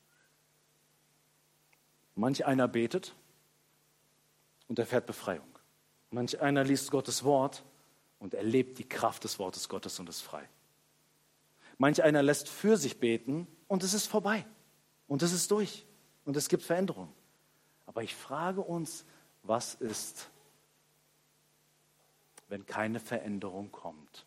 Manch einer betet und erfährt Befreiung. Manch einer liest Gottes Wort und erlebt die Kraft des Wortes Gottes und ist frei. Manch einer lässt für sich beten und es ist vorbei. Und es ist durch. Und es gibt Veränderung. Aber ich frage uns, was ist, wenn keine Veränderung kommt?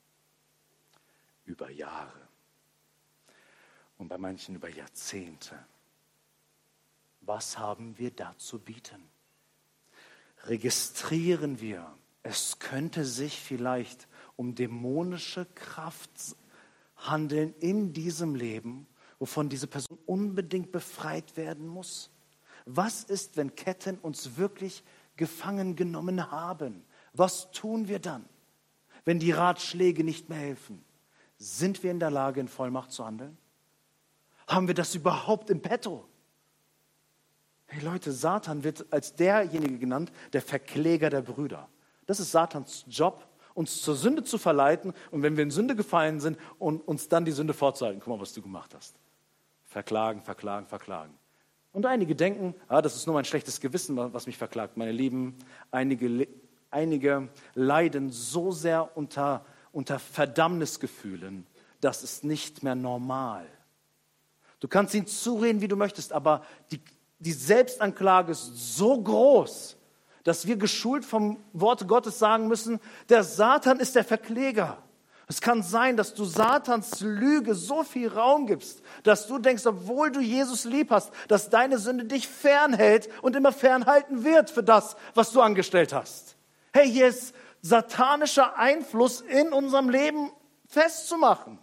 Über Jahre. Und bei manchen über Jahrzehnte. Was haben wir da zu bieten? Registrieren wir, es könnte sich vielleicht um dämonische Kraft handeln in diesem Leben, wovon diese Person unbedingt befreit werden muss? Was ist, wenn Ketten uns wirklich gefangen genommen haben? Was tun wir dann, wenn die Ratschläge nicht mehr helfen? Sind wir in der Lage, in Vollmacht zu handeln? Haben wir das überhaupt im Petto? Hey Leute, Satan wird als derjenige genannt, der Verkläger der Brüder. Das ist Satans Job, uns zur Sünde zu verleiten und wenn wir in Sünde gefallen sind, und uns dann die Sünde vorzuhalten. Guck mal, was du gemacht hast. Verklagen, verklagen, verklagen. Und einige denken, ah, das ist nur mein schlechtes Gewissen, was mich verklagt. Meine Lieben, einige, einige leiden so sehr unter, unter Verdammnisgefühlen, das ist nicht mehr normal. Du kannst ihnen zureden, wie du möchtest, aber die, die Selbstanklage ist so groß, dass wir geschult vom Wort Gottes sagen müssen, der Satan ist der Verkläger. Es kann sein, dass du Satans Lüge so viel Raum gibst, dass du denkst, obwohl du Jesus lieb hast, dass deine Sünde dich fernhält und immer fernhalten wird für das, was du angestellt hast. Hey, hier ist satanischer Einfluss in unserem Leben festzumachen.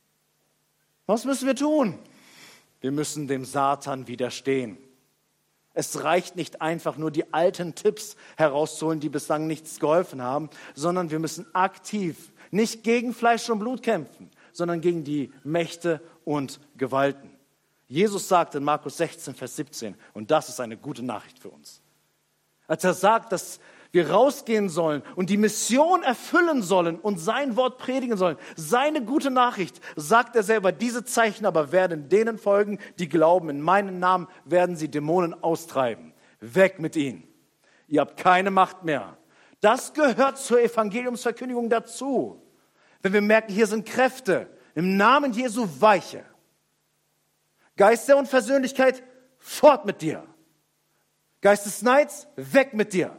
Was müssen wir tun? Wir müssen dem Satan widerstehen. Es reicht nicht einfach nur die alten Tipps herauszuholen, die bislang nichts geholfen haben, sondern wir müssen aktiv nicht gegen Fleisch und Blut kämpfen, sondern gegen die Mächte und Gewalten. Jesus sagt in Markus sechzehn, Vers siebzehn, und das ist eine gute Nachricht für uns. Als er sagt, dass wir rausgehen sollen und die Mission erfüllen sollen und sein Wort predigen sollen, seine gute Nachricht, sagt er selber, diese Zeichen aber werden denen folgen, die glauben, in meinen Namen werden sie Dämonen austreiben. Weg mit ihnen. Ihr habt keine Macht mehr. Das gehört zur Evangeliumsverkündigung dazu. Wenn wir merken, hier sind Kräfte, im Namen Jesu weiche. Geist der Unversöhnlichkeit, fort mit dir. Geist des Neids, weg mit dir.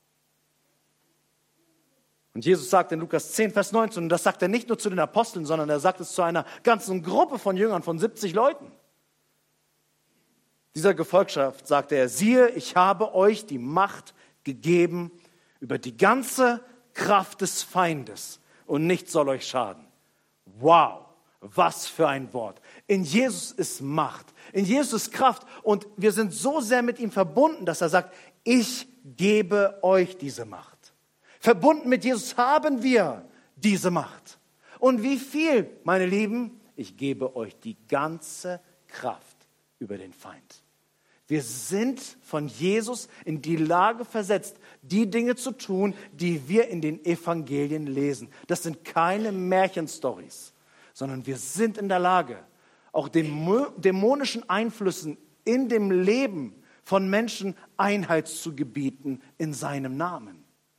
Und Jesus sagt in Lukas zehn, Vers neunzehn, und das sagt er nicht nur zu den Aposteln, sondern er sagt es zu einer ganzen Gruppe von Jüngern, von siebzig Leuten. Dieser Gefolgschaft sagte er, siehe, ich habe euch die Macht gegeben über die ganze Kraft des Feindes und nichts soll euch schaden. Wow, was für ein Wort. In Jesus ist Macht, in Jesus ist Kraft und wir sind so sehr mit ihm verbunden, dass er sagt, ich gebe euch diese Macht. Verbunden mit Jesus haben wir diese Macht. Und wie viel, meine Lieben? Ich gebe euch die ganze Kraft über den Feind. Wir sind von Jesus in die Lage versetzt, die Dinge zu tun, die wir in den Evangelien lesen. Das sind keine Märchenstories, sondern wir sind in der Lage, auch dämonischen Einflüssen in dem Leben von Menschen Einhalt zu gebieten in seinem Namen.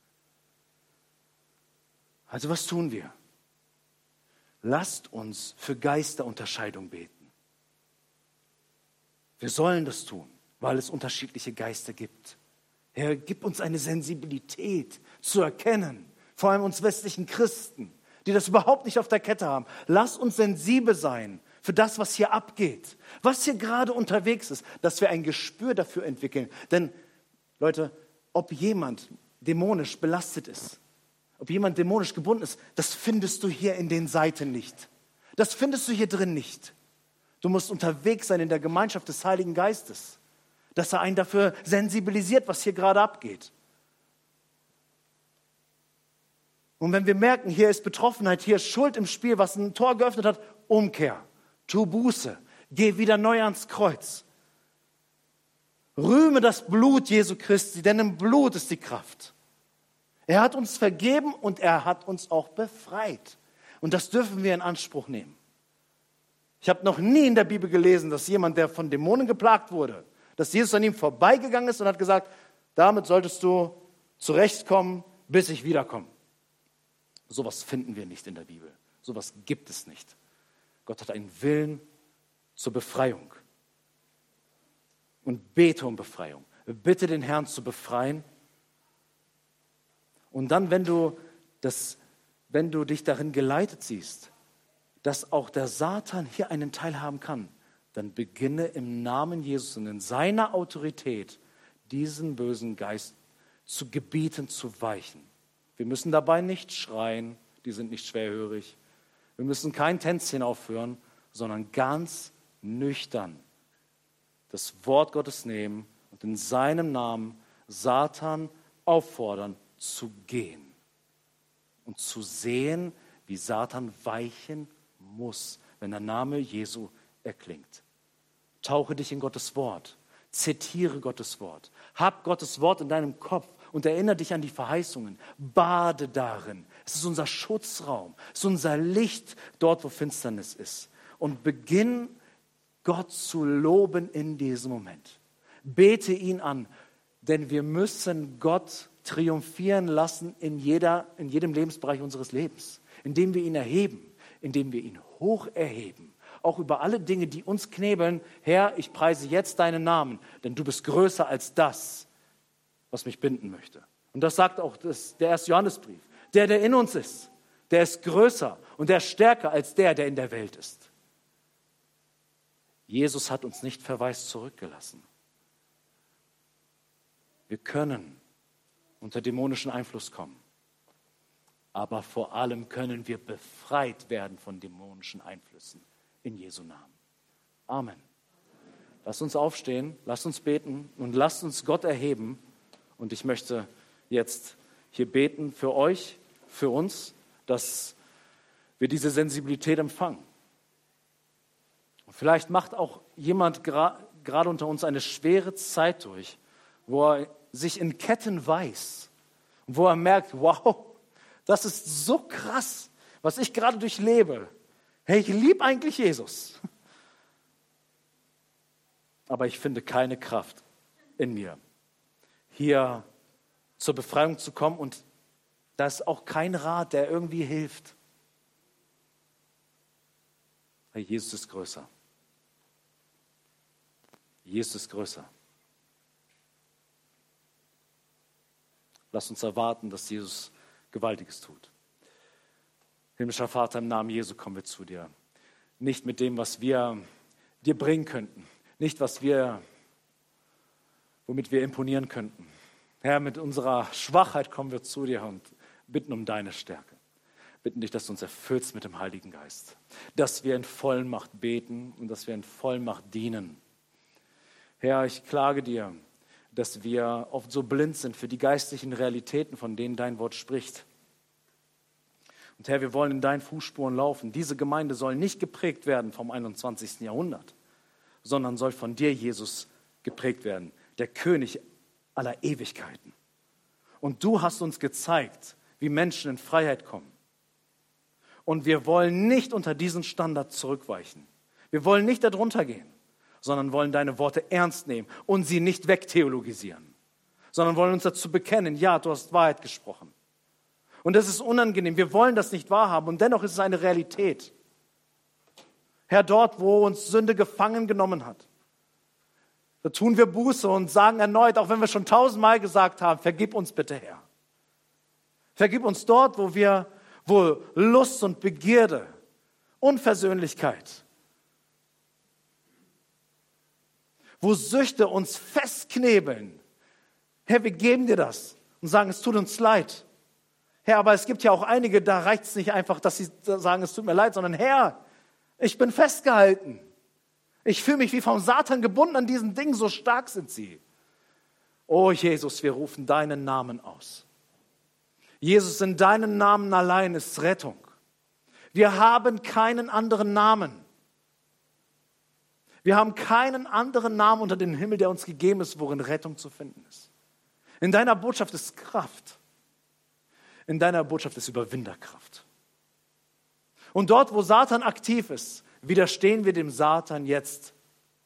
Also was tun wir? Lasst uns für Geisterunterscheidung beten. Wir sollen das tun, weil es unterschiedliche Geister gibt. Herr, gib uns eine Sensibilität zu erkennen, vor allem uns westlichen Christen, die das überhaupt nicht auf der Kette haben. Lass uns sensibel sein für das, was hier abgeht, was hier gerade unterwegs ist, dass wir ein Gespür dafür entwickeln. Denn, Leute, ob jemand dämonisch belastet ist, ob jemand dämonisch gebunden ist, das findest du hier in den Seiten nicht. Das findest du hier drin nicht. Du musst unterwegs sein in der Gemeinschaft des Heiligen Geistes, dass er einen dafür sensibilisiert, was hier gerade abgeht. Und wenn wir merken, hier ist Betroffenheit, hier ist Schuld im Spiel, was ein Tor geöffnet hat, Umkehr, tu Buße, geh wieder neu ans Kreuz. Rühme das Blut Jesu Christi, denn im Blut ist die Kraft. Er hat uns vergeben und er hat uns auch befreit. Und das dürfen wir in Anspruch nehmen. Ich habe noch nie in der Bibel gelesen, dass jemand, der von Dämonen geplagt wurde, dass Jesus an ihm vorbeigegangen ist und hat gesagt, damit solltest du zurechtkommen, bis ich wiederkomme. Sowas finden wir nicht in der Bibel. Sowas gibt es nicht. Gott hat einen Willen zur Befreiung. Und bete um Befreiung. Bitte den Herrn zu befreien. Und dann, wenn du, das, wenn du dich darin geleitet siehst, dass auch der Satan hier einen Teil haben kann, dann beginne im Namen Jesus und in seiner Autorität diesen bösen Geist zu gebieten, zu weichen. Wir müssen dabei nicht schreien, die sind nicht schwerhörig. Wir müssen kein Tänzchen aufführen, sondern ganz nüchtern das Wort Gottes nehmen und in seinem Namen Satan auffordern, zu gehen und zu sehen, wie Satan weichen muss, wenn der Name Jesu erklingt. Tauche dich in Gottes Wort, zitiere Gottes Wort, hab Gottes Wort in deinem Kopf und erinnere dich an die Verheißungen, bade darin. Es ist unser Schutzraum, es ist unser Licht dort, wo Finsternis ist. Und beginn Gott zu loben in diesem Moment. Bete ihn an, denn wir müssen Gott triumphieren lassen in, jeder, in jedem Lebensbereich unseres Lebens, indem wir ihn erheben, indem wir ihn hoch erheben, auch über alle Dinge, die uns knebeln. Herr, ich preise jetzt deinen Namen, denn du bist größer als das, was mich binden möchte. Und das sagt auch das, der erste Johannesbrief. Der, der in uns ist, der ist größer und der ist stärker als der, der in der Welt ist. Jesus hat uns nicht verwaist zurückgelassen. Wir können unter dämonischen Einfluss kommen. Aber vor allem können wir befreit werden von dämonischen Einflüssen in Jesu Namen. Amen. Lasst uns aufstehen, lasst uns beten und lasst uns Gott erheben. Und ich möchte jetzt hier beten für euch, für uns, dass wir diese Sensibilität empfangen. Und vielleicht macht auch jemand gra- gerade unter uns eine schwere Zeit durch, wo er sich in Ketten weiß und wo er merkt, wow, das ist so krass, was ich gerade durchlebe. Hey, ich liebe eigentlich Jesus, aber ich finde keine Kraft in mir, hier zur Befreiung zu kommen, und da ist auch kein Rat, der irgendwie hilft. Hey, Jesus ist größer. Jesus ist größer. Lass uns erwarten, dass Jesus Gewaltiges tut. Himmlischer Vater, im Namen Jesu kommen wir zu dir. Nicht mit dem, was wir dir bringen könnten. Nicht, was wir, womit wir imponieren könnten. Herr, mit unserer Schwachheit kommen wir zu dir und bitten um deine Stärke. Bitten dich, dass du uns erfüllst mit dem Heiligen Geist. Dass wir in Vollmacht beten und dass wir in Vollmacht dienen. Herr, ich klage dir, dass wir oft so blind sind für die geistlichen Realitäten, von denen dein Wort spricht. Und Herr, wir wollen in deinen Fußspuren laufen. Diese Gemeinde soll nicht geprägt werden vom einundzwanzigsten Jahrhundert, sondern soll von dir, Jesus, geprägt werden, der König aller Ewigkeiten. Und du hast uns gezeigt, wie Menschen in Freiheit kommen. Und wir wollen nicht unter diesen Standard zurückweichen. Wir wollen nicht darunter gehen, sondern wollen deine Worte ernst nehmen und sie nicht wegtheologisieren, sondern wollen uns dazu bekennen, ja, du hast Wahrheit gesprochen. Und das ist unangenehm, wir wollen das nicht wahrhaben und dennoch ist es eine Realität. Herr, dort, wo uns Sünde gefangen genommen hat, da tun wir Buße und sagen erneut, auch wenn wir schon tausendmal gesagt haben, vergib uns bitte, Herr. Vergib uns dort, wo wir, wo Lust und Begierde, Unversöhnlichkeit, wo Süchte uns festknebeln. Herr, wir geben dir das und sagen, es tut uns leid. Herr, aber es gibt ja auch einige, da reicht es nicht einfach, dass sie sagen, es tut mir leid, sondern Herr, ich bin festgehalten. Ich fühle mich wie vom Satan gebunden an diesen Dingen, so stark sind sie. Oh Jesus, wir rufen deinen Namen aus. Jesus, in deinem Namen allein ist Rettung. Wir haben keinen anderen Namen. Wir haben keinen anderen Namen unter dem Himmel, der uns gegeben ist, worin Rettung zu finden ist. In deiner Botschaft ist Kraft. In deiner Botschaft ist Überwinderkraft. Und dort, wo Satan aktiv ist, widerstehen wir dem Satan jetzt.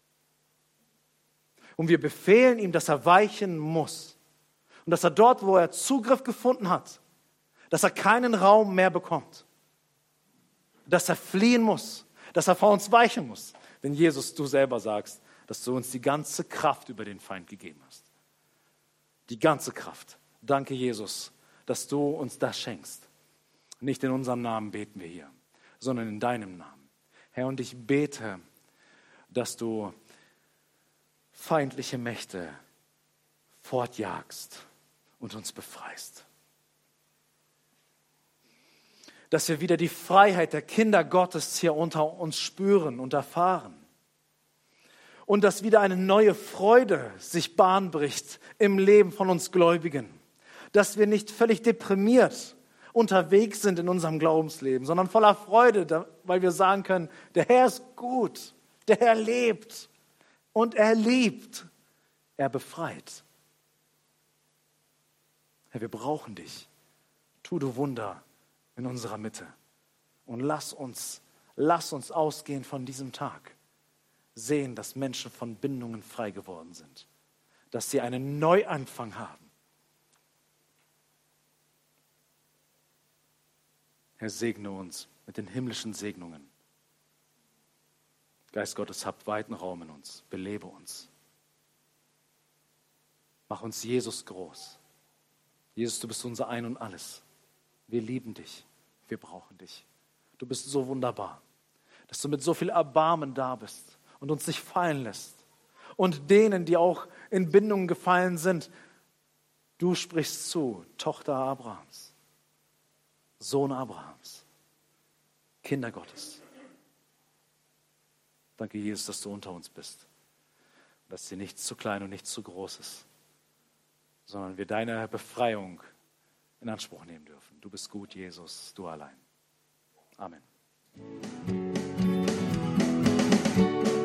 Und wir befehlen ihm, dass er weichen muss. Und dass er dort, wo er Zugriff gefunden hat, dass er keinen Raum mehr bekommt. Dass er fliehen muss. Dass er vor uns weichen muss. Denn Jesus, du selber sagst, dass du uns die ganze Kraft über den Feind gegeben hast. Die ganze Kraft. Danke, Jesus, dass du uns das schenkst. Nicht in unserem Namen beten wir hier, sondern in deinem Namen. Herr, und ich bete, dass du feindliche Mächte fortjagst und uns befreist. Dass wir wieder die Freiheit der Kinder Gottes hier unter uns spüren und erfahren. Und dass wieder eine neue Freude sich Bahn bricht im Leben von uns Gläubigen. Dass wir nicht völlig deprimiert unterwegs sind in unserem Glaubensleben, sondern voller Freude, weil wir sagen können, der Herr ist gut, der Herr lebt und er liebt, er befreit. Herr, wir brauchen dich. Tu du Wunder in unserer Mitte. Und lass uns, lass uns ausgehen von diesem Tag. Sehen, dass Menschen von Bindungen frei geworden sind. Dass sie einen Neuanfang haben. Herr, segne uns mit den himmlischen Segnungen. Geist Gottes, habt weiten Raum in uns. Belebe uns. Mach uns Jesus groß. Jesus, du bist unser Ein und Alles. Wir lieben dich. Wir brauchen dich. Du bist so wunderbar, dass du mit so viel Erbarmen da bist und uns nicht fallen lässt. Und denen, die auch in Bindungen gefallen sind, du sprichst zu, Tochter Abrahams, Sohn Abrahams, Kinder Gottes. Danke, Jesus, dass du unter uns bist. dass dir nichts zu klein und nichts zu groß ist, sondern wir deine Befreiung in Anspruch nehmen dürfen. Du bist gut, Jesus, du allein. Amen.